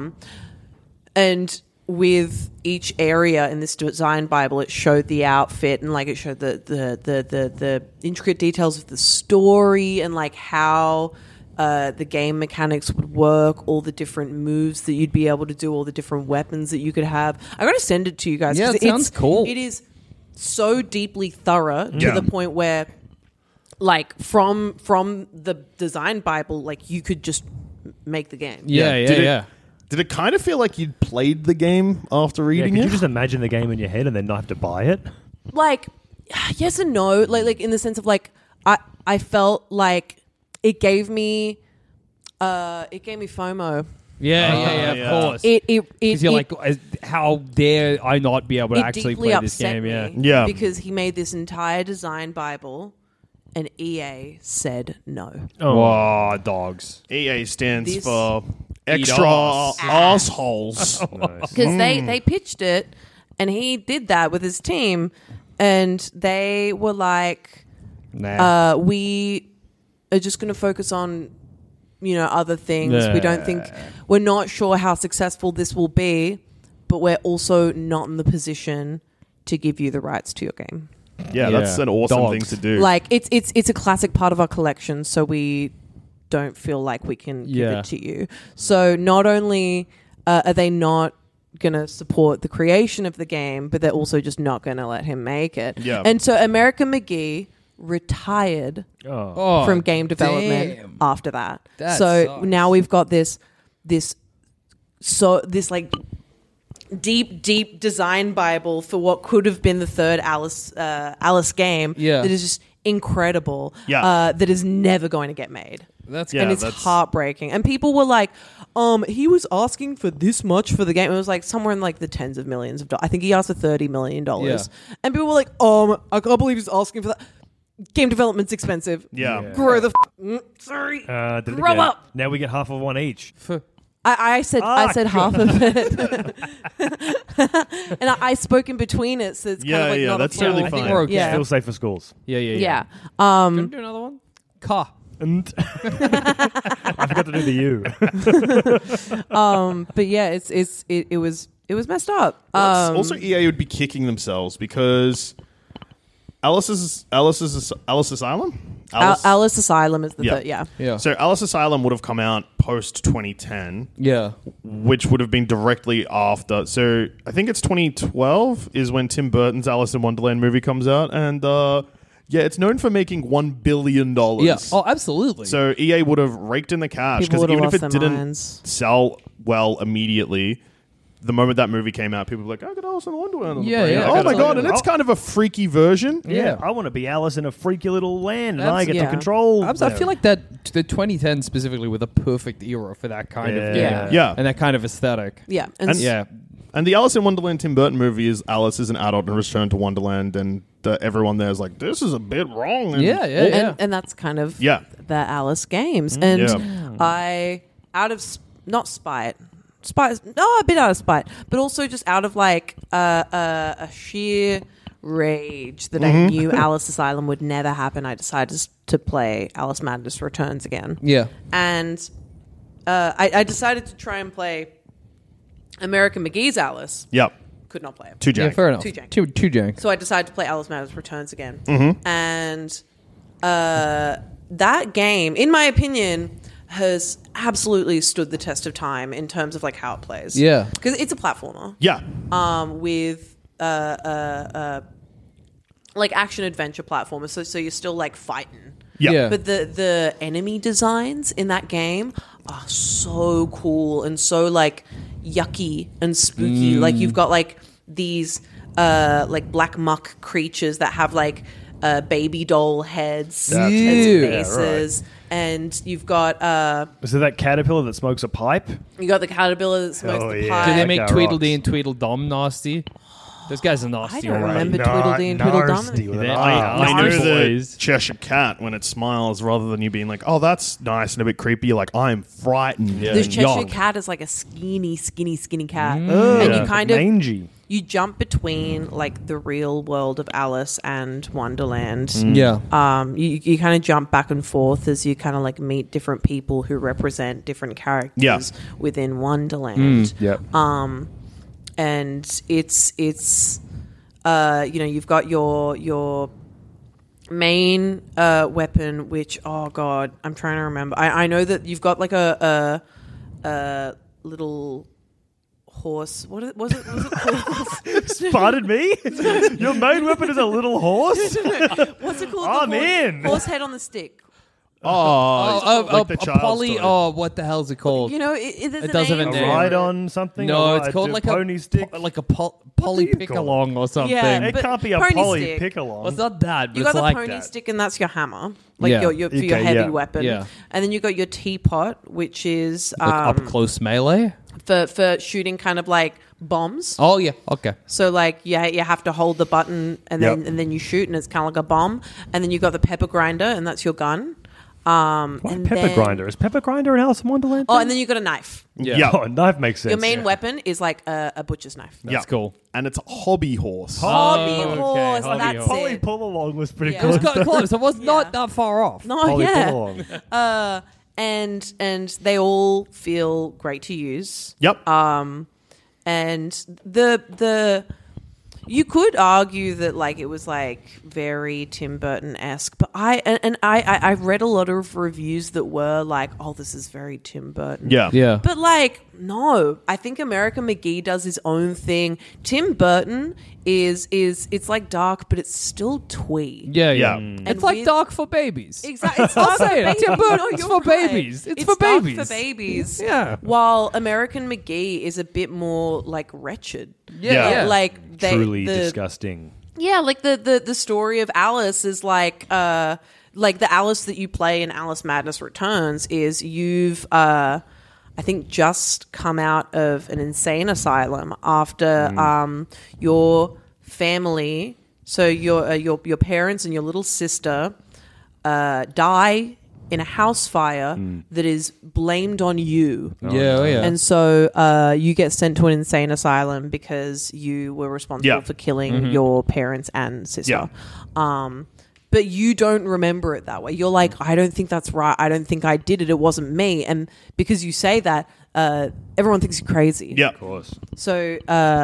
And with each area in this design Bible, it showed the outfit and like it showed the intricate details of the story and like how the game mechanics would work, all the different moves that you'd be able to do, all the different weapons that you could have. I got to send it to you guys. Yeah, it sounds cool. It is so deeply thorough to the point where, like, from the design Bible, like you could just make the game. Yeah. Did it kind of feel like you'd played the game after reading Could it? you just imagine the game in your head and then not have to buy it? Like, yes and no. Like in the sense of like, I felt like it gave me FOMO. Yeah, of course. Because you're like, how dare I not be able to actually deeply play this upset game? me Yeah. because he made this entire design Bible, and EA said no. Oh, dogs. EA stands This- for extra ass. assholes. Nice. Because they pitched it, and he did that with his team, and they were like, Nah. we are just going to focus on, other things. We don't think, we're not sure how successful this will be, but we're also not in the position to give you the rights to your game. Yeah, that's an awesome Dogs. thing to do. Like it's a classic part of our collection, so we don't feel like we can give it to you. So not only are they not going to support the creation of the game, but they're also just not going to let him make it. Yeah. And so American McGee retired Oh, from game development damn. after that. That So sucks. now we've got this like deep design Bible for what could have been the third Alice game. Yeah. That is just incredible. Yeah. That is never going to get made. That's Yeah, And it's that's- heartbreaking. And people were like, he was asking for this much for the game. It was like somewhere in like the tens of millions of dollars. I think he asked for $30 million. Yeah. And people were like, I can't believe he's asking for that. Game development's expensive. Yeah. Grow the sorry. Did it Grow again. up. Now we get half of one each. I said half of it. And I spoke in between it, so it's kind of like not that's a full- totally I think fine. we're okay. Yeah. Still safe for schools. Yeah. Yeah. Do you want to do another one? Car. And I forgot to do the U. But yeah, it was messed up. Also, EA would be kicking themselves because Alice Asylum? Alice Asylum is the Yeah. third. Yeah. Yeah. So Alice Asylum would have come out post 2010, Yeah. which would have been directly after. So I think it's 2012 is when Tim Burton's Alice in Wonderland movie comes out, and it's known for making $1 billion. Yeah. Oh, absolutely. So EA would have raked in the cash People because would have even if lost it their didn't minds. sell well immediately, the moment that movie came out, people were like, I got Alice in Wonderland on the Yeah, plane. yeah, Oh my absolutely. god, and it's kind of a freaky version. Yeah. I want to be Alice in a freaky little land, and That's- I get yeah. to control. I feel like that the 2010 specifically were the perfect era for that kind of Yeah. game. Yeah. And that kind of aesthetic. Yeah. And- Yeah. And the Alice in Wonderland Tim Burton movie is Alice is an adult and returned to Wonderland, and everyone there is like, this is a bit wrong. And And that's kind of Yeah. the Alice games. And Yeah. I, out of not spite, a bit out of spite, but also just out of like a sheer rage that I knew Alice Asylum would never happen, I decided to play Alice Madness Returns again. Yeah. And I decided to try and play American McGee's Alice. Yep. Could not play it. Too Yeah, jank. fair enough. Too jank. Too jank. So I decided to play Alice Madness Returns again. And that game, in my opinion, has absolutely stood the test of time in terms of like how it plays. Yeah. Because it's a platformer Yeah. with like action adventure platformer. So you're still like fighting. Yeah. Yeah. But the enemy designs in that game are so cool and so like yucky and spooky. Like you've got like these like black muck creatures that have like baby doll heads as Ew. faces. And you've got Is it that caterpillar that smokes a pipe? the caterpillar that smokes Oh, the yeah. pie. Do they make Okay, Tweedledee rocks. and Tweedledum nasty? Those guys are I nasty. don't all right. remember Tweedledee and Tweedledum. I know Nasty the boys. Cheshire Cat when it smiles, rather than you being like, "Oh, that's nice and a bit creepy." You're like, "I'm frightened." The and Cheshire young. Cat is like a skinny cat, Mm. and you kind of mangy. you jump between like the real world of Alice and Wonderland. Yeah. You kind of jump back and forth as you kind of like meet different people who represent different characters Yeah. within Wonderland. Yep. And it's you've got your main weapon, which oh god, I'm trying to remember. I know that you've got like a little horse. Was it called? Pardon me? Your main weapon is a little horse? What's it called? I'm in. Horse head on the stick. Like the a child's poly. toy. Oh, what the hell's it called? You know, there's It does have a A name. ride on something? No, A it's ride called to like pony stick? like a poly do you pick call along or something. Yeah, It but can't be a pony poly stick. pick along. Well, it's not that, but You it's got the like pony that. stick, and that's your hammer, like Yeah. your for your Okay, heavy yeah. weapon. Yeah. And then you got your teapot, which is Like up close melee. for shooting kind of like bombs. Oh yeah, okay. So like you have to hold the button and Yep. then you shoot, and it's kind of like a bomb. And then you got the pepper grinder, and that's your gun. Why and pepper then- grinder? Is pepper grinder in Alice in Wonderland? Oh, and then you got a knife. Yeah. Oh, a knife makes sense. Your main weapon is like a butcher's knife. Yeah. cool. And it's a hobby horse. Hobby okay. horse, Hobby that's horse. Poly it. pull along was pretty Yeah. It was cool. quite close. It was Yeah. not that far off. No, Poly yeah. pull along. And they all feel great to use. Yep. And the you could argue that like it was like very Tim Burton-esque, but I read a lot of reviews that were like, oh, this is very Tim Burton. yeah. Yeah. But like, no, I think American McGee does his own thing. Tim Burton is it's like dark, but it's still twee. Yeah, yeah. And It's like with- dark for babies. Exactly. It's I'll dark say for it. babies. Tim Burton, No, it's you're for right. babies. It's for dark babies. for babies. Yeah. While American McGee is a bit more like wretched. Yeah. Like they Truly the, disgusting. Yeah, like the story of Alice is like the Alice that you play in Alice Madness Returns is you've I think just come out of an insane asylum after your family, so your parents and your little sister die in a house fire that is blamed on you. Yeah, oh, yeah. And so you get sent to an insane asylum because you were responsible Yeah. for killing your parents and sister. But you don't remember it that way. You're like, I don't think that's right. I don't think I did it. It wasn't me. And because you say that, everyone thinks you're crazy. Yeah. Of course. So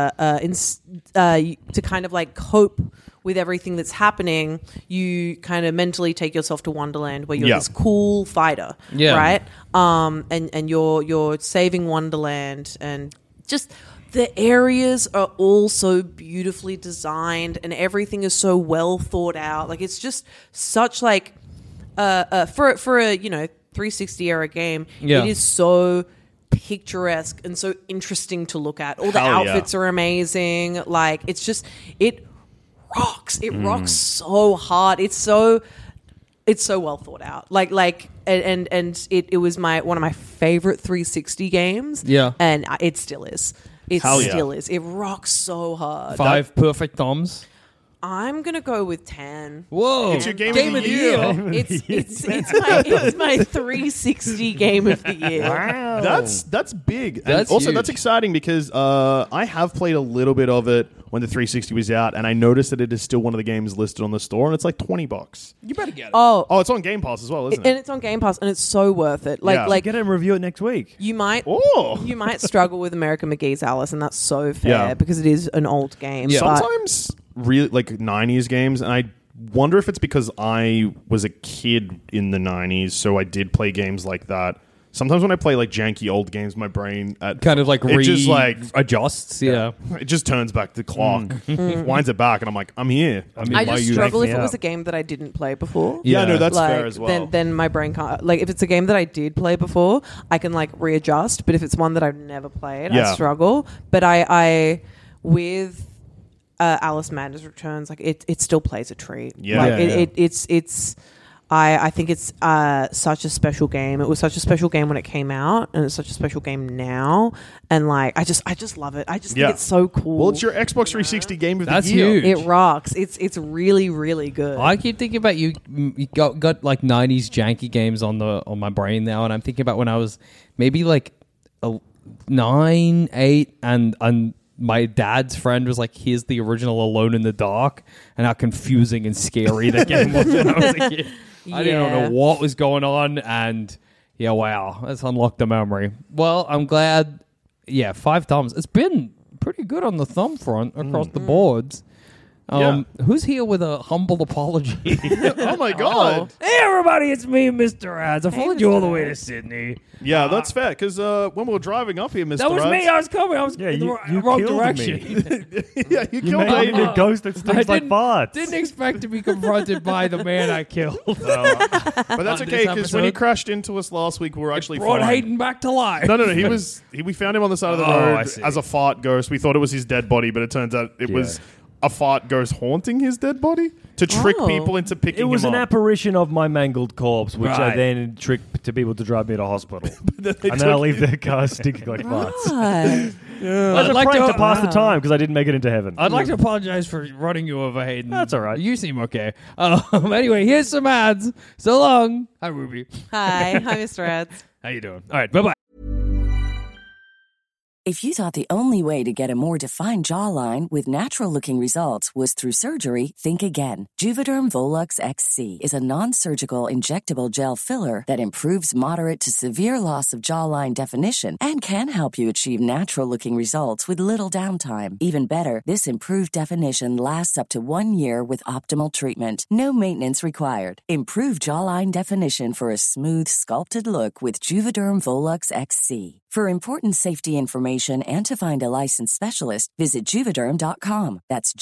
to kind of like cope with everything that's happening, you kind of mentally take yourself to Wonderland where you're Yeah. this cool fighter, Yeah. right? And you're saving Wonderland, and just the areas are all so beautifully designed, and everything is so well thought out. Like it's just such like for a 360 era game, Yeah. it is so picturesque and so interesting to look at. All the Hell yeah. outfits are amazing. Like it's just it rocks. It rocks so hard. It's so well thought out. And it was one of my favorite 360 games. Yeah. And it still is. It Hell yeah. still is. It rocks so hard. 5 perfect thumbs. I'm gonna go with 10. Whoa. It's your game of the year. It's my 360 game of the year. Wow. That's big. And That's also huge. that's exciting because I have played a little bit of it when the 360 was out, and I noticed that it is still one of the games listed on the store, and it's like $20. You better get it. Oh, Oh, it's on Game Pass as well, isn't and it? it's on Game Pass, and it's so worth it. Yeah. Get it and review it next week. You might Oh. you might struggle with American McGee's Alice, and that's so fair Yeah. because it is an old game. Yeah. but- Sometimes really like 90s games, and I wonder if it's because I was a kid in the 90s, so I did play games like that. Sometimes when I play like janky old games, my brain Kind of like it just like adjusts. Yeah. it just turns back the clock, winds it back, and I'm like, I'm here. I mean, I why just you struggle make if me it was up? a game that I didn't play before. Yeah, no, Yeah. that's like, fair as well. then my brain can't. Like, if it's a game that I did play before, I can like readjust. But if it's one that I've never played, Yeah. I struggle. But I with Alice Madness Returns, like it still plays a treat. Yeah. like, Yeah, yeah. it's I think it's such a special game. It was such a special game when it came out, and it's such a special game now. And like, I just love it. I just think it's so cool. Well, it's your Xbox 360 game of That's the year. huge. It rocks. It's really, really good. I keep thinking about you got like 90s janky games on my brain now, and I'm thinking about when I was maybe like 9, 8, and my dad's friend was like, here's the original Alone in the Dark, and how confusing and scary that game was when I was a kid. I didn't know what was going on, and yeah, wow, that's unlocked the memory. Well, I'm glad. Yeah, 5 thumbs. It's been pretty good on the thumb front across the boards. Who's here with a humble apology? Oh my god! Hey everybody, it's me, Mr. Ads. I followed you all the way to Sydney. Yeah, that's fair. Because when we were driving up here, Mr. That was Ads, me. I was coming. I was in the wrong killed direction. yeah, you You killed made me. me a ghost that stinks like farts. Didn't expect to be confronted by the man I killed. But that's On okay this because when he episode. crashed into us last week, we were actually Brought fine. Hayden back to life. No. We found him on the side of the I road see. as a fart ghost. We thought it was his dead body, but it turns out it was a fart ghost haunting his dead body to trick people into picking It was him an up. apparition of my mangled corpse, which I Right. then tricked to people to drive me to hospital. Then And then I leave their car stinking like farts. Right. As a like prank to- to pass the time because I didn't make it into heaven. I'd like to apologize for running you over, Hayden. That's all right. You seem okay. Anyway, here's some ads. So long. Hi, Ruby. Hi, Mr. Ads. How you doing? All right, bye-bye. If you thought the only way to get a more defined jawline with natural-looking results was through surgery, think again. Juvederm Volux XC is a non-surgical injectable gel filler that improves moderate to severe loss of jawline definition and can help you achieve natural-looking results with little downtime. Even better, this improved definition lasts up to 1 year with optimal treatment. No maintenance required. Improve jawline definition for a smooth, sculpted look with Juvederm Volux XC. For important safety information and to find a licensed specialist, visit Juvederm.com. That's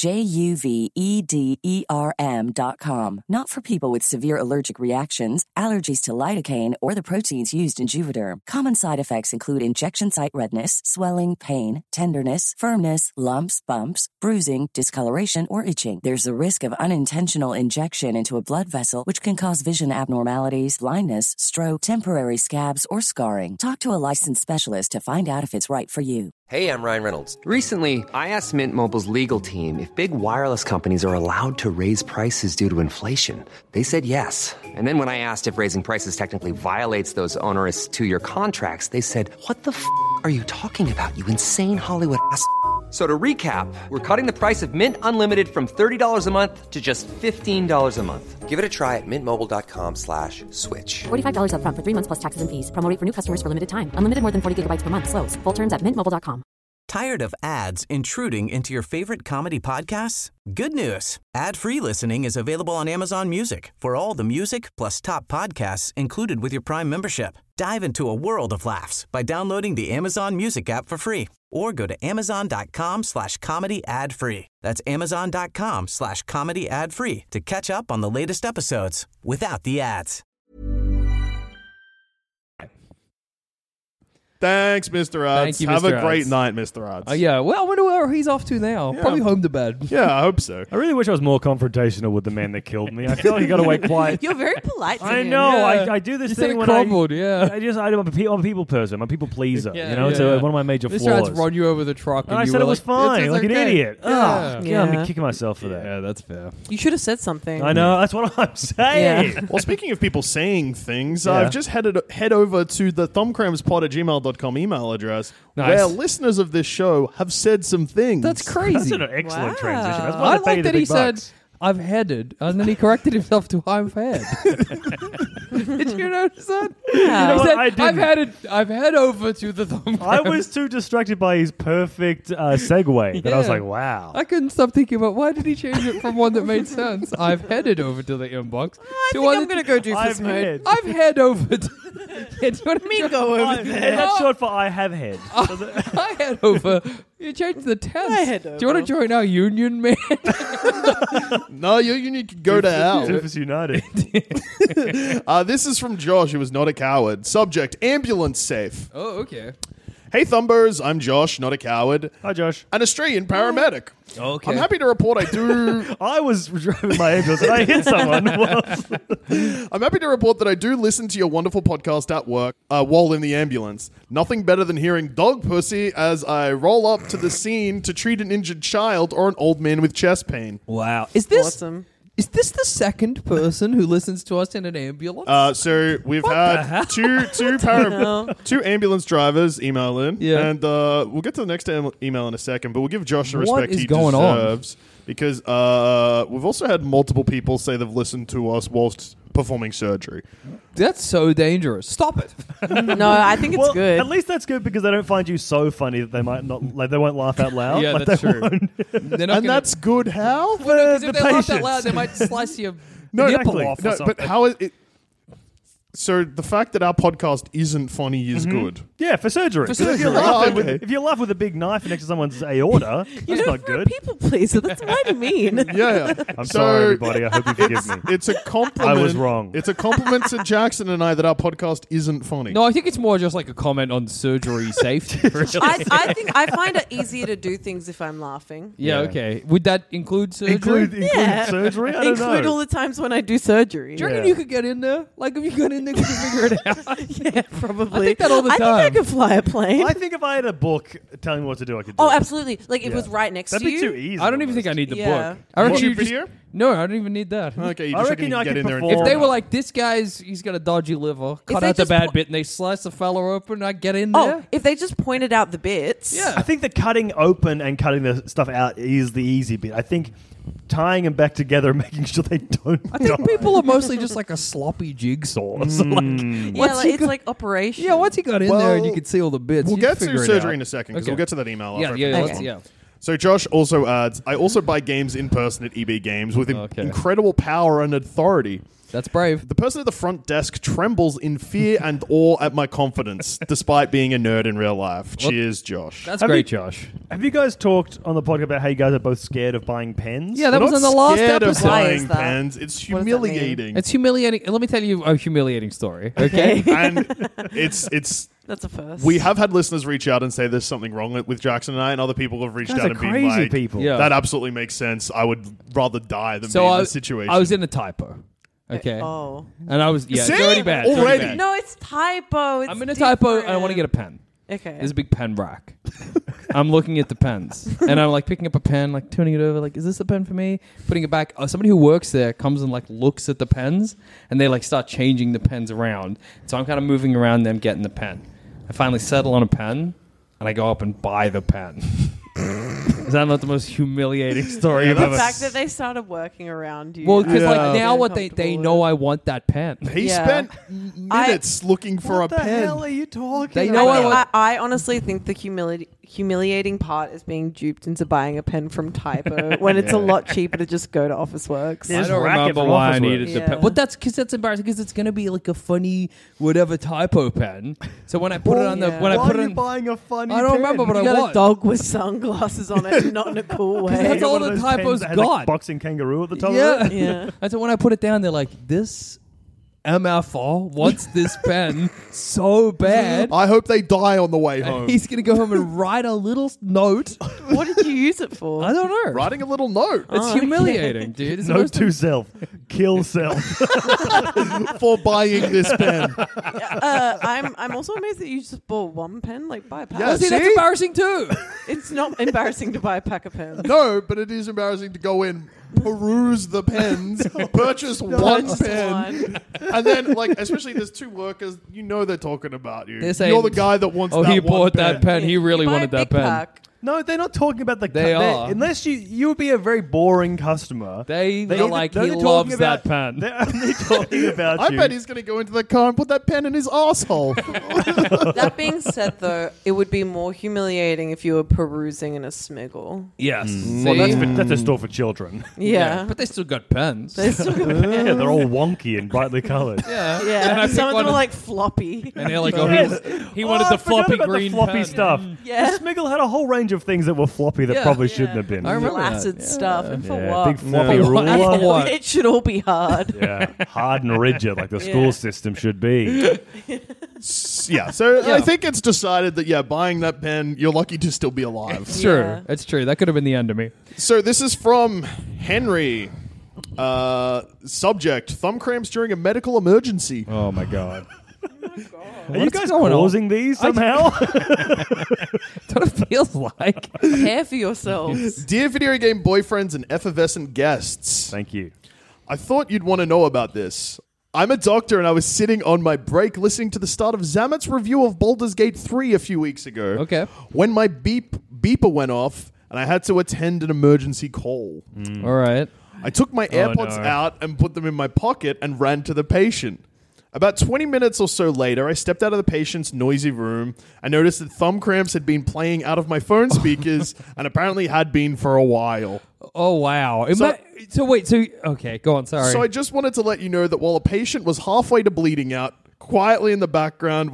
JUVEDERM.com. Not for people with severe allergic reactions, allergies to lidocaine, or the proteins used in Juvederm. Common side effects include injection site redness, swelling, pain, tenderness, firmness, lumps, bumps, bruising, discoloration, or itching. There's a risk of unintentional injection into a blood vessel, which can cause vision abnormalities, blindness, stroke, temporary scabs, or scarring. Talk to a licensed specialist to find out if it's right for you. Hey, I'm Ryan Reynolds. Recently, I asked Mint Mobile's legal team if big wireless companies are allowed to raise prices due to inflation. They said yes. And then when I asked if raising prices technically violates those onerous 2-year contracts, they said, "What the f*** are you talking about, you insane Hollywood ass?" So to recap, we're cutting the price of Mint Unlimited from $30 a month to just $15 a month. Give it a try at mintmobile.com/switch. $45 upfront for 3 months plus taxes and fees. Promo rate for new customers for limited time. Unlimited more than 40 gigabytes per month. Slows full terms at mintmobile.com. Tired of ads intruding into your favorite comedy podcasts? Good news. Ad-free listening is available on Amazon Music for all the music plus top podcasts included with your Prime membership. Dive into a world of laughs by downloading the Amazon Music app for free or go to amazon.com/comedy ad-free. That's amazon.com/comedy ad-free to catch up on the latest episodes without the ads. Thanks, Mr. Odds. Thank you, Have Mr. a great Odds. night, Mr. Odds. Yeah, well, I wonder where he's off to now. Probably home to bed. Yeah, I hope so. I really wish I was more confrontational with the man that killed me. I feel like he got away quiet. You're very polite to I him. know. Yeah. I do this You thing said it when crumbled, yeah. I'm a people person. I'm a people pleaser. Yeah, you know, yeah, it's yeah. one of my major Mr. flaws. Ads run you over the truck. and I you said were it was like, fine, "It's like an okay." idiot. Yeah. I'm Yeah. kicking myself for that. Yeah, that's fair. You should have said something. I know. That's what I'm saying. Yeah. Well, speaking of people saying things, Yeah. I've just head over to the thumbcrampspod@gmail.com email address, Nice. where listeners of this show have said some things. That's That's crazy. an excellent Wow. transition. That's I why they pay like you the that he big said, bucks. "I've headed," and then he corrected himself to "I've had." Did you notice that? Yeah. He No, said, I didn't. I've head over to the thumb. I was too distracted by his perfect segue that I was Yeah. like, wow. I couldn't stop thinking about why did he change it from one that made sense. I've headed over to the inbox. I to think one I'm that- going to go do I've this mode. head. I've head over to. Yeah, do you want me go over And that's short for I have head. I head over. You changed the tense. I head Do you want over. to join our union, man? No, you need to go to hell. Surface United. This is from Josh, who was not a coward. Subject, ambulance safe. Oh, okay. Hey Thumbers, I'm Josh, not a coward. Hi, Josh. An Australian paramedic. Okay. I'm happy to report I do. I was driving my ambulance and I hit someone. I'm happy to report that I do listen to your wonderful podcast at work while in the ambulance. Nothing better than hearing dog pussy as I roll up to the scene to treat an injured child or an old man with chest pain. Wow. Is this Awesome. Is this the second person who listens to us in an ambulance? So we've had two ambulance drivers email in, and we'll get to the next email in a second. But we'll give Josh the respect he deserves because we've also had multiple people say they've listened to us whilst performing surgery. That's so dangerous. Stop it. No, I think it's good. At least that's good because they don't find you so funny that they might not, like, they won't laugh out loud. Yeah, like that's they true. And that's good. How? Because if the they laugh out patience. loud, they might slice your No, nipple exactly. off or No, something. but how is it? So the fact that our podcast isn't funny is good. Yeah, for surgery. For 'Cause If you're, surgery. laughing Okay. if you're laughing with a big knife next to someone's aorta, that's not For a good. people pleaser, that's mighty mean. Yeah. I'm sorry, everybody. I hope you forgive me. It's a compliment. I was wrong. It's a compliment to Jackson and I that our podcast isn't funny. No, I think it's more just like a comment on surgery safety. Really. I think I find it easier to do things if I'm laughing. Yeah, okay. Would that include surgery? Include Yeah. surgery? I don't Include know. all the times when I do surgery. Do you reckon Yeah. you could get in there? Like, if you got in there, could you figure it out? Yeah, probably. I think that all the I time. think I could fly a plane. I think if I had a book telling me what to do, I could do Oh, it. absolutely. Like, if it was right next That'd to be you. too easy. I don't even think I need the Yeah. book. I reckon What, you your just... video? No, I don't even need that. Okay, you I just reckon reckon you I can get could in there and perform- If they Or- were like, this guy's, he's got a dodgy liver, cut they out the just bad po- bit, and they slice the fella open, I get in there. Oh, if they just pointed out the bits. Yeah. I think the cutting open and cutting the stuff out is the easy bit. I think tying them back together and making sure they don't I think die. people are mostly just like a sloppy jigsaw. So like, Yeah, once like, he it's got- like operation. yeah, once he got in there and you Well, could see all the bits, We'll you'd get figure to it surgery out. in a second because Okay. we'll get to that email. Yeah, after I yeah, finish let's, one. yeah. So Josh also adds, I also buy games in person at EB Games with Okay. incredible power and authority. That's brave. The person at the front desk trembles in fear and awe at my confidence, despite being a nerd in real life. Cheers, Josh. That's Have great, you- Josh. Have you guys talked on the podcast about how you guys are both scared of buying pens? Yeah, that We're was in not the last scared of episode. Why buying is that? pens. It's What does that mean? humiliating. It's humiliating. Let me tell you a humiliating story. Okay. And it's That's a first. we have had listeners reach out and say there's something wrong with Jackson and I, and other people have reached Guys out are and been crazy like, people. Yeah. that absolutely makes sense. I would rather die than So be in I, this situation. I was in a typo. Okay. Oh. And I was, yeah, See? it's already bad. It's Already? bad. No, it's typo. It's I'm in a typo and I want to different. get a pen. Okay. There's a big pen rack. I'm looking at the pens and I'm like picking up a pen, like turning it over, like, is this the pen for me? Putting it back. Somebody who works there comes and like looks at the pens and they like start changing the pens around. So I'm kind of moving around them getting the pen. I finally settle on a pen and I go up and buy the pen. Is that not the most humiliating story Yeah, you've the ever fact that they started working around you. Well, because Yeah. like now I'm what they uncomfortable know with. I want that pen. He Yeah. spent minutes looking for What a the pen. hell are you talking They about? know I want- I honestly think the humiliating part is being duped into buying a pen from Typo when it's a lot cheaper to just go to Officeworks. Yeah. I Just don't rack it remember from why I Officeworks. needed the Yeah. pen. But that's because that's embarrassing because it's gonna be like a funny whatever typo pen. So when I put it on the Yeah. when I Why put are it you on, buying a funny I don't remember, but You I got was. a dog with sunglasses on it, not in a cool way. That's all One of the those typos pens that has, got. like, boxing kangaroo at the top Yeah. of it. Yeah. And so when I put it down, they're like, "This MFR wants this pen so bad." I hope they die on the way home. He's gonna go home and write a little note. What did you use it for? I don't know. Writing a little note It's humiliating, dude. It's the Note most- to self. Kill self. for buying this pen. I'm also amazed that you just bought one pen. Like, buy a pack. Yeah, See, that's see? embarrassing too. It's not embarrassing to buy a pack of pens. No, but it is embarrassing to go in, peruse the pens, purchase one Just pen, one. and then, like, especially there's two workers, you know they're talking about you. They're saying, You're the guy that wants Oh, that he one bought pen. that pen. He really You buy a wanted that big pen. pack. No, they're not talking about the. They are. Unless you would be a very boring customer. They They're are like, they're he talking loves about- that pen. They're only talking about I you. bet he's going to go into the car and put that pen in his asshole. That being said, though, it would be more humiliating if you were perusing in a Smiggle. Yes. See? Well, that's a store for children. Yeah. But they still got pens. They still got Yeah, they're all wonky and brightly coloured. yeah. Yeah, And I picked some of one them are of- like floppy. And they're like, oh, he wanted Oh, the I forgot floppy about green the floppy pen. stuff. Yeah. The Smiggle had a whole range of things that were floppy that Yeah. probably shouldn't have been. I remember that. Flaccid Yeah. stuff. And for Yeah, what? big floppy No. ruler. For what? It should all be hard. Yeah, hard and rigid like the school Yeah. system should be. So I think it's decided that, buying that pen, you're lucky to still be alive. It's true. Yeah. It's true. That could have been the end of me. So this is from Henry. Subject: thumb cramps during a medical emergency. Oh my god. Are you guys causing these somehow? That's what it feels like. Care for yourselves. Dear video game boyfriends and effervescent guests. Thank you. I thought you'd want to know about this. I'm a doctor and I was sitting on my break listening to the start of Zamet's review of Baldur's Gate 3 a few weeks ago. Okay. When my beeper went off and I had to attend an emergency call. All right. I took my AirPods out and put them in my pocket and ran to the patient. About 20 minutes or so later, I stepped out of the patient's noisy room. I noticed that thumb cramps had been playing out of my phone speakers and apparently had been for a while. Oh wow. Okay, go on. Sorry. So I just wanted to let you know that while a patient was halfway to bleeding out, quietly in the background were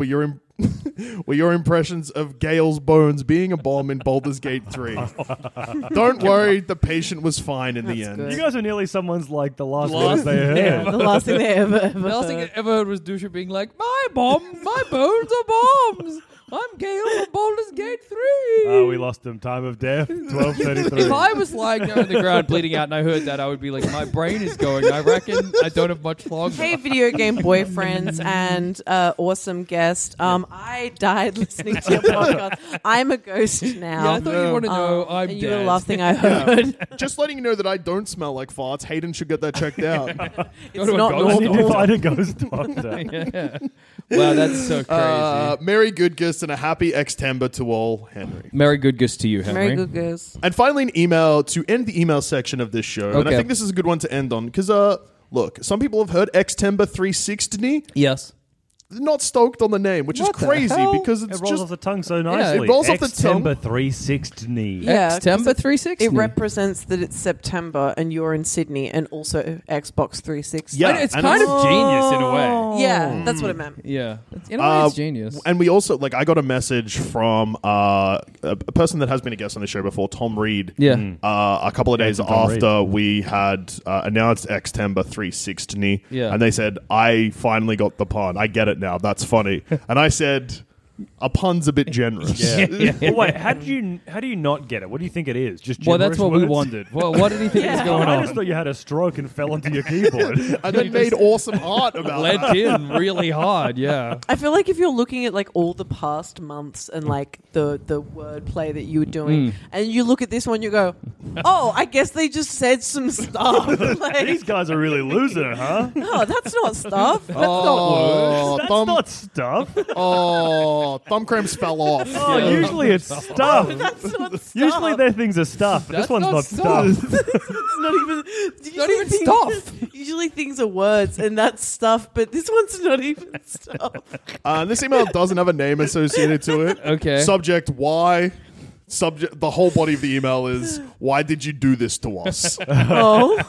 your impressions of Gale's bones being a bomb in Baldur's Gate 3. Don't worry, the patient was fine in the end. good. You guys are nearly someone's like the last words they heard. Yeah. The last thing they ever The last thing I ever heard was Dusha being like, my bones are bombs. I'm Gale from Baldur's Gate 3. Oh, we lost him. Time of death, 12:33. If I was lying there on the ground bleeding out and I heard that, I would be like, my brain is going. I reckon I don't have much longer. Hey, video game boyfriends and awesome guest. I died listening to your podcast. I'm a ghost now. Yeah, I thought you wanted to know I'm and you were dead. the last thing I heard. Just letting you know that I don't smell like farts. Hayden should get that checked out. Go It's to a not ghost I need to normal. find a ghost doctor. Yeah. Wow, that's so crazy. Merry Goodgust and a happy Xtember to all, Henry. Merry good gifts to you, Henry. Very good guess. And finally, an email to end the email section of this show. And I Okay. think this is a good one to end on because, look, some people have heard Xtember 360. Yes. They're not stoked on the name, which What is the cracy hell? because It it's rolls just off the tongue so nicely. it rolls off the tongue. Xtember 360. Yeah, Xtember 'cause 360. It represents that it's September and you're in Sydney and also Xbox 360. Yeah, It's and kind it's- of genius in a way. Yeah, that's what it meant. Yeah. In a way, it's genius. And we also, I got a message from a person that has been a guest on the show before, Tom Reed. Yeah. A couple of days Tom after we had announced Xtember 360. Yeah. And they said, I finally got the pun. I get it now. That's funny. And I said, a pun's a bit generous. Well, wait, how do you not get it? What do you think it is? Just Well, that's what we gibberish words? wondered. Well, what did he think was going I on? just thought you had a stroke and fell onto your keyboard. And then made awesome art about Led that. in really hard, yeah. I feel like if you're looking at all the past months and the wordplay that you were doing, and you look at this one, you go, "Oh, I guess they just said some stuff." These guys are really losing it, huh? No, that's not stuff. That's Oh, That's thumb, not stuff. thumb cramps fell off. Oh, usually it's stuff. That's not stuff. Usually their things are stuff. This That's one's not not stuff. stuff. It's not even. Not even stuff. Usually things are words, and that's stuff. But this one's not even stuff. This email doesn't have a name associated to it. Okay. Subject, why? Subject, the whole body of the email is, why did you do this to us? Oh,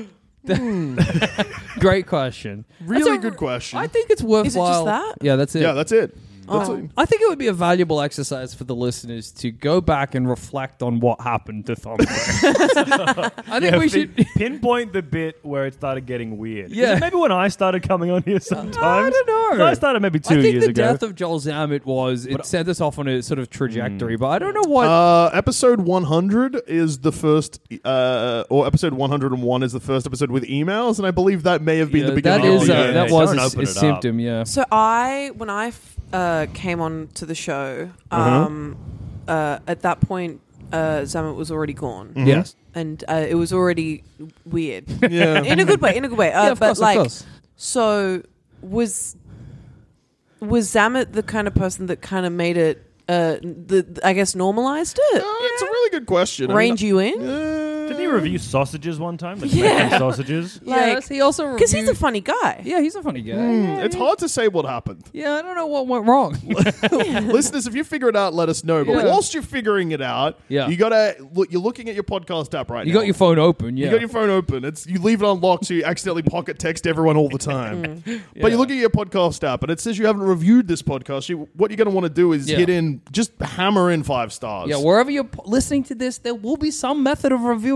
Great question. Really That's a- good question. I think it's worthwhile. that? Yeah, that's it. Yeah, that's it. That's it. I think it would be a valuable exercise for the listeners to go back and reflect on what happened to Thumb Cramps. I think we should. pinpoint the bit where it started getting weird. Yeah. Is it maybe when I started coming on here sometimes. I don't know. So I started maybe 2 I think years the ago. death of Joel Zammit it sent us off on a sort of trajectory, but I don't know what. Episode 100 is the first, or episode 101 is the first episode with emails, and I believe that may have been the that beginning is of the yeah, that yeah, was don't a open it up. symptom. Yeah. so when I came on to the show, at that point, Zamet was already gone. Yes. And it was already weird. Yeah. In a good way, Of but course, of course. so was Zamet the kind of person that kind of made it, I guess, normalized it? It's a really good question. I mean, Reined you in? Didn't he review sausages one time? Like Yeah. Mexican sausages? Yes, he also Because he's a reviewed- funny guy. Yeah, he's a funny guy. It's hard to say what happened. Yeah, I don't know what went wrong. Listeners, if you figure it out, let us know. But Yeah. whilst you're figuring it out, Yeah. you gotta look. You're looking at your podcast app right You now. got your phone open. Yeah. You got your phone open. You leave it unlocked, so you accidentally pocket text everyone all the time. But you look at your podcast app, and it says you haven't reviewed this podcast. What you're going to want to do is just hammer in 5 stars. Yeah, wherever you're listening to this, there will be some method of reviewing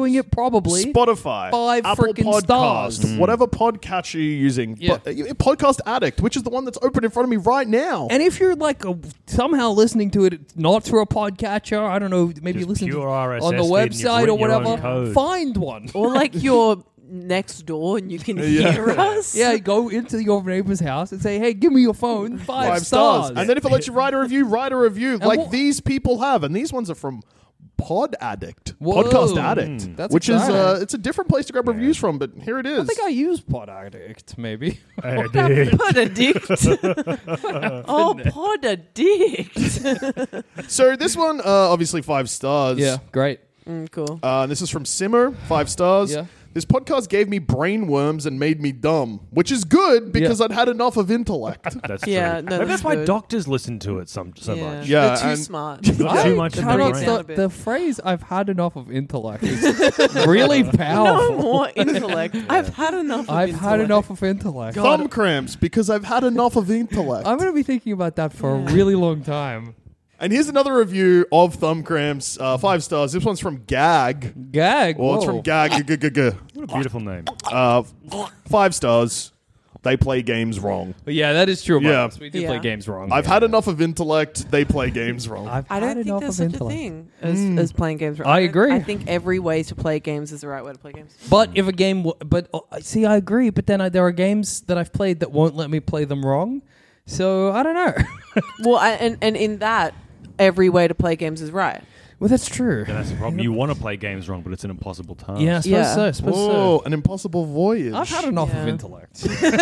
reviewing it, probably. Spotify, 5 Apple frickin' Podcast, stars. whatever podcatcher you're using. Yeah. Podcast Addict, which is the one that's open in front of me right now. And if you're like somehow listening to it not through a podcatcher, I don't know, maybe Just listen to pure RSS on the feed and you've website or written your own whatever, code. find one. Or like you're next door and you can hear us. Yeah, go into your neighbor's house and say, hey, give me your phone. 5 stars. And then if it lets you write a review, like what- these people have. And these ones are from Pod Addict, Whoa. Podcast Addict, That's which exciting. is it's a different place to grab reviews from, but here it is. I think I use Pod Addict, maybe. Pod addict. Oh, pod addict. So this one, obviously 5 stars. Yeah, great. Cool. This is from Simmer, 5 stars. Yeah. This podcast gave me brain worms and made me dumb, which is good because I'd had enough of intellect. That's Yeah, true. no, Maybe that's that's why good. doctors listen to it so much. Yeah, They're too and- smart. got too much in their cannot brain. stop. The phrase "I've had enough of intellect" is really No powerful. more intellect. I've had enough of I've intellect. had enough of intellect. Thumb cramps because I've had enough of intellect. I'm going to be thinking about that for a really long time. And here's another review of Thumb Cramps, 5 stars. This one's from Gag. Gag. Well, it's whoa. from Gag. What a beautiful name. 5 stars. They play games wrong. Yeah, that is true. About Yeah. us. We do Yeah. play games wrong. I've had enough of intellect. They play games wrong. I've I had don't think enough there's of such intellect. a thing as playing games. I agree. I think every way to play games is the right way to play games. But if a game, see, I agree. But then there are games that I've played that won't let me play them wrong. So I don't know. Well, and in that, every way to play games is right. Well, that's true. And that's the problem. You want to play games wrong, but it's an impossible task. Yeah, I suppose Yeah. so. Suppose Whoa, so. an impossible voyage. I've had enough of Yeah. intellect.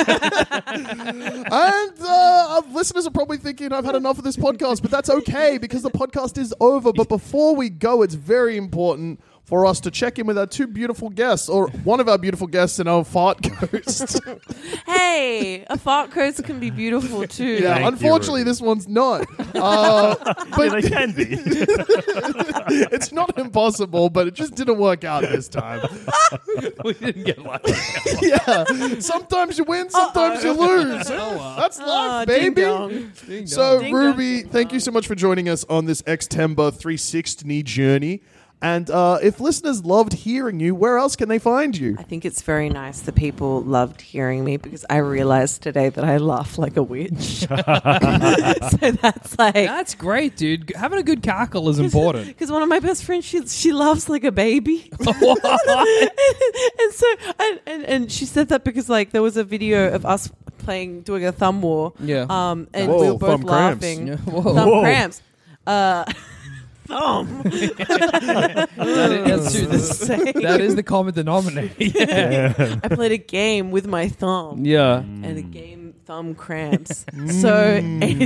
And listeners are probably thinking I've had enough of this podcast, but that's okay because the podcast is over. But before we go, it's very important for us to check in with our 2 beautiful guests, or one of our beautiful guests in our fart ghost. Hey, a fart coast can be beautiful too. Yeah, Thank you, unfortunately, Ruby. this one's not. Yeah, But they can be. it's not impossible, but it just didn't work out this time. We didn't get lucky. Yeah, sometimes you win, sometimes you lose. That's life, ding baby. dong. So, Ding Ruby, dong. thank you so much for joining us on this Xtember 360 journey. And if listeners loved hearing you, where else can they find you? I think it's very nice that people loved hearing me because I realized today that I laugh like a witch. So that's like That's great, dude. Having a good cackle is important. because one of my best friends she laughs like a baby. and so and she said that because like there was a video of us doing a thumb war. Yeah. And Whoa, we were both thumb cramps. laughing. Yeah, whoa. Thumb Whoa. cramps. Thumb. That's true. That is the common denominator. Yeah. I played a game with my thumb. Yeah. And the game thumb cramps. So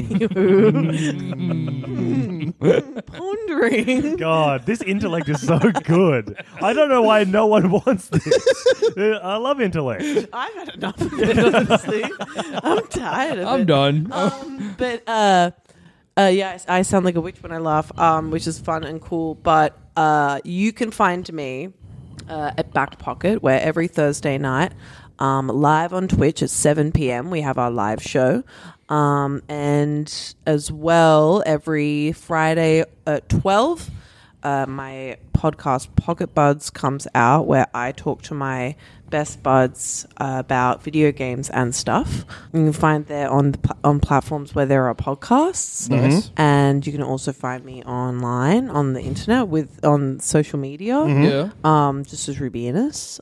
anywho, pondering. God, this intellect is so good. I don't know why no one wants this. I love intellect. I've had enough of it, honestly. I'm tired of it. I'm done. But yeah, I sound like a witch when I laugh, which is fun and cool. But you can find me at Back Pocket, where every Thursday night, live on Twitch at 7 p.m. we have our live show. And as well, every Friday at 12, my podcast Pocket Buds comes out, where I talk to my best buds about video games and stuff. You can find there on platforms where there are podcasts. Nice. And you can also find me online on the internet on social media. Yeah. Just as Ruby Innes.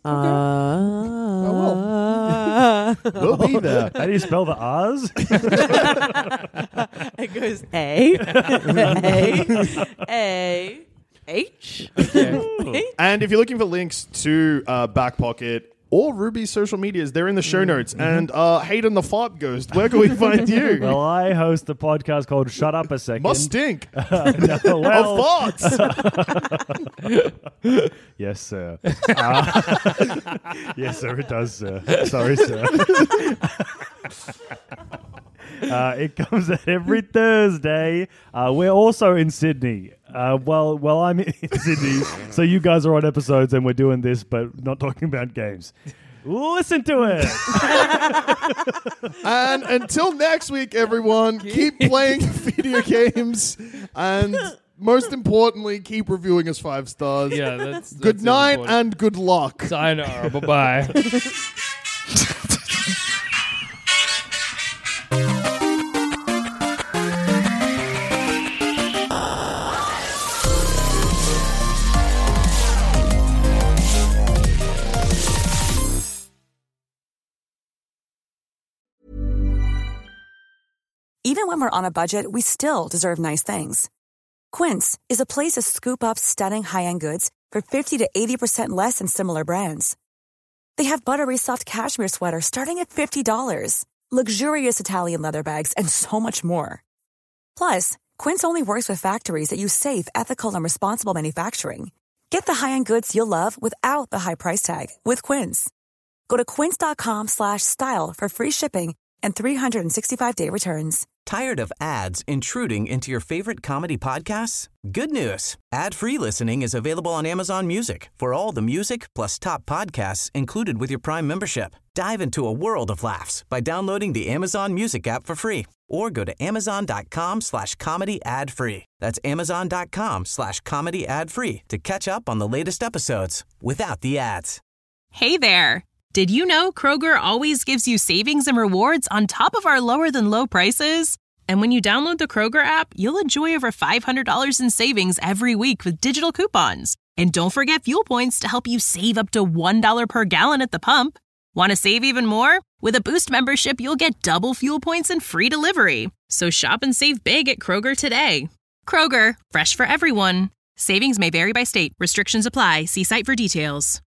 We'll be there. How do you spell the R's? It goes A H. And if you're looking for links to Back Pocket or Ruby's social medias, they're in the show notes. And Hayden the Fart Ghost, where can we find you? Well, I host a podcast called Shut Up a Second. Must stink No, of well, farts. yes, sir. Yes, sir, it does, sir. Sorry, sir. It comes out every Thursday. We're also in Sydney. Well, I'm in Sydney, so you guys are on episodes and we're doing this, but not talking about games. Listen to it. And until next week, everyone, keep playing video games and most importantly, keep reviewing us 5 stars. Yeah, that's Good night and good luck. Sayonara. Bye-bye. Even when we're on a budget, we still deserve nice things. Quince is a place to scoop up stunning high-end goods for 50 to 80% less than similar brands. They have buttery soft cashmere sweaters starting at $50, luxurious Italian leather bags, and so much more. Plus, Quince only works with factories that use safe, ethical, and responsible manufacturing. Get the high-end goods you'll love without the high price tag with Quince. Go to quince.com/style for free shipping and 365-day returns. Tired of ads intruding into your favorite comedy podcasts? Good news. Ad-free listening is available on Amazon Music for all the music plus top podcasts included with your Prime membership. Dive into a world of laughs by downloading the Amazon Music app for free or go to amazon.com/comedy ad-free. That's amazon.com/comedy ad-free to catch up on the latest episodes without the ads. Hey there. Did you know Kroger always gives you savings and rewards on top of our lower-than-low prices? And when you download the Kroger app, you'll enjoy over $500 in savings every week with digital coupons. And don't forget fuel points to help you save up to $1 per gallon at the pump. Want to save even more? With a Boost membership, you'll get double fuel points and free delivery. So shop and save big at Kroger today. Kroger, fresh for everyone. Savings may vary by state. Restrictions apply. See site for details.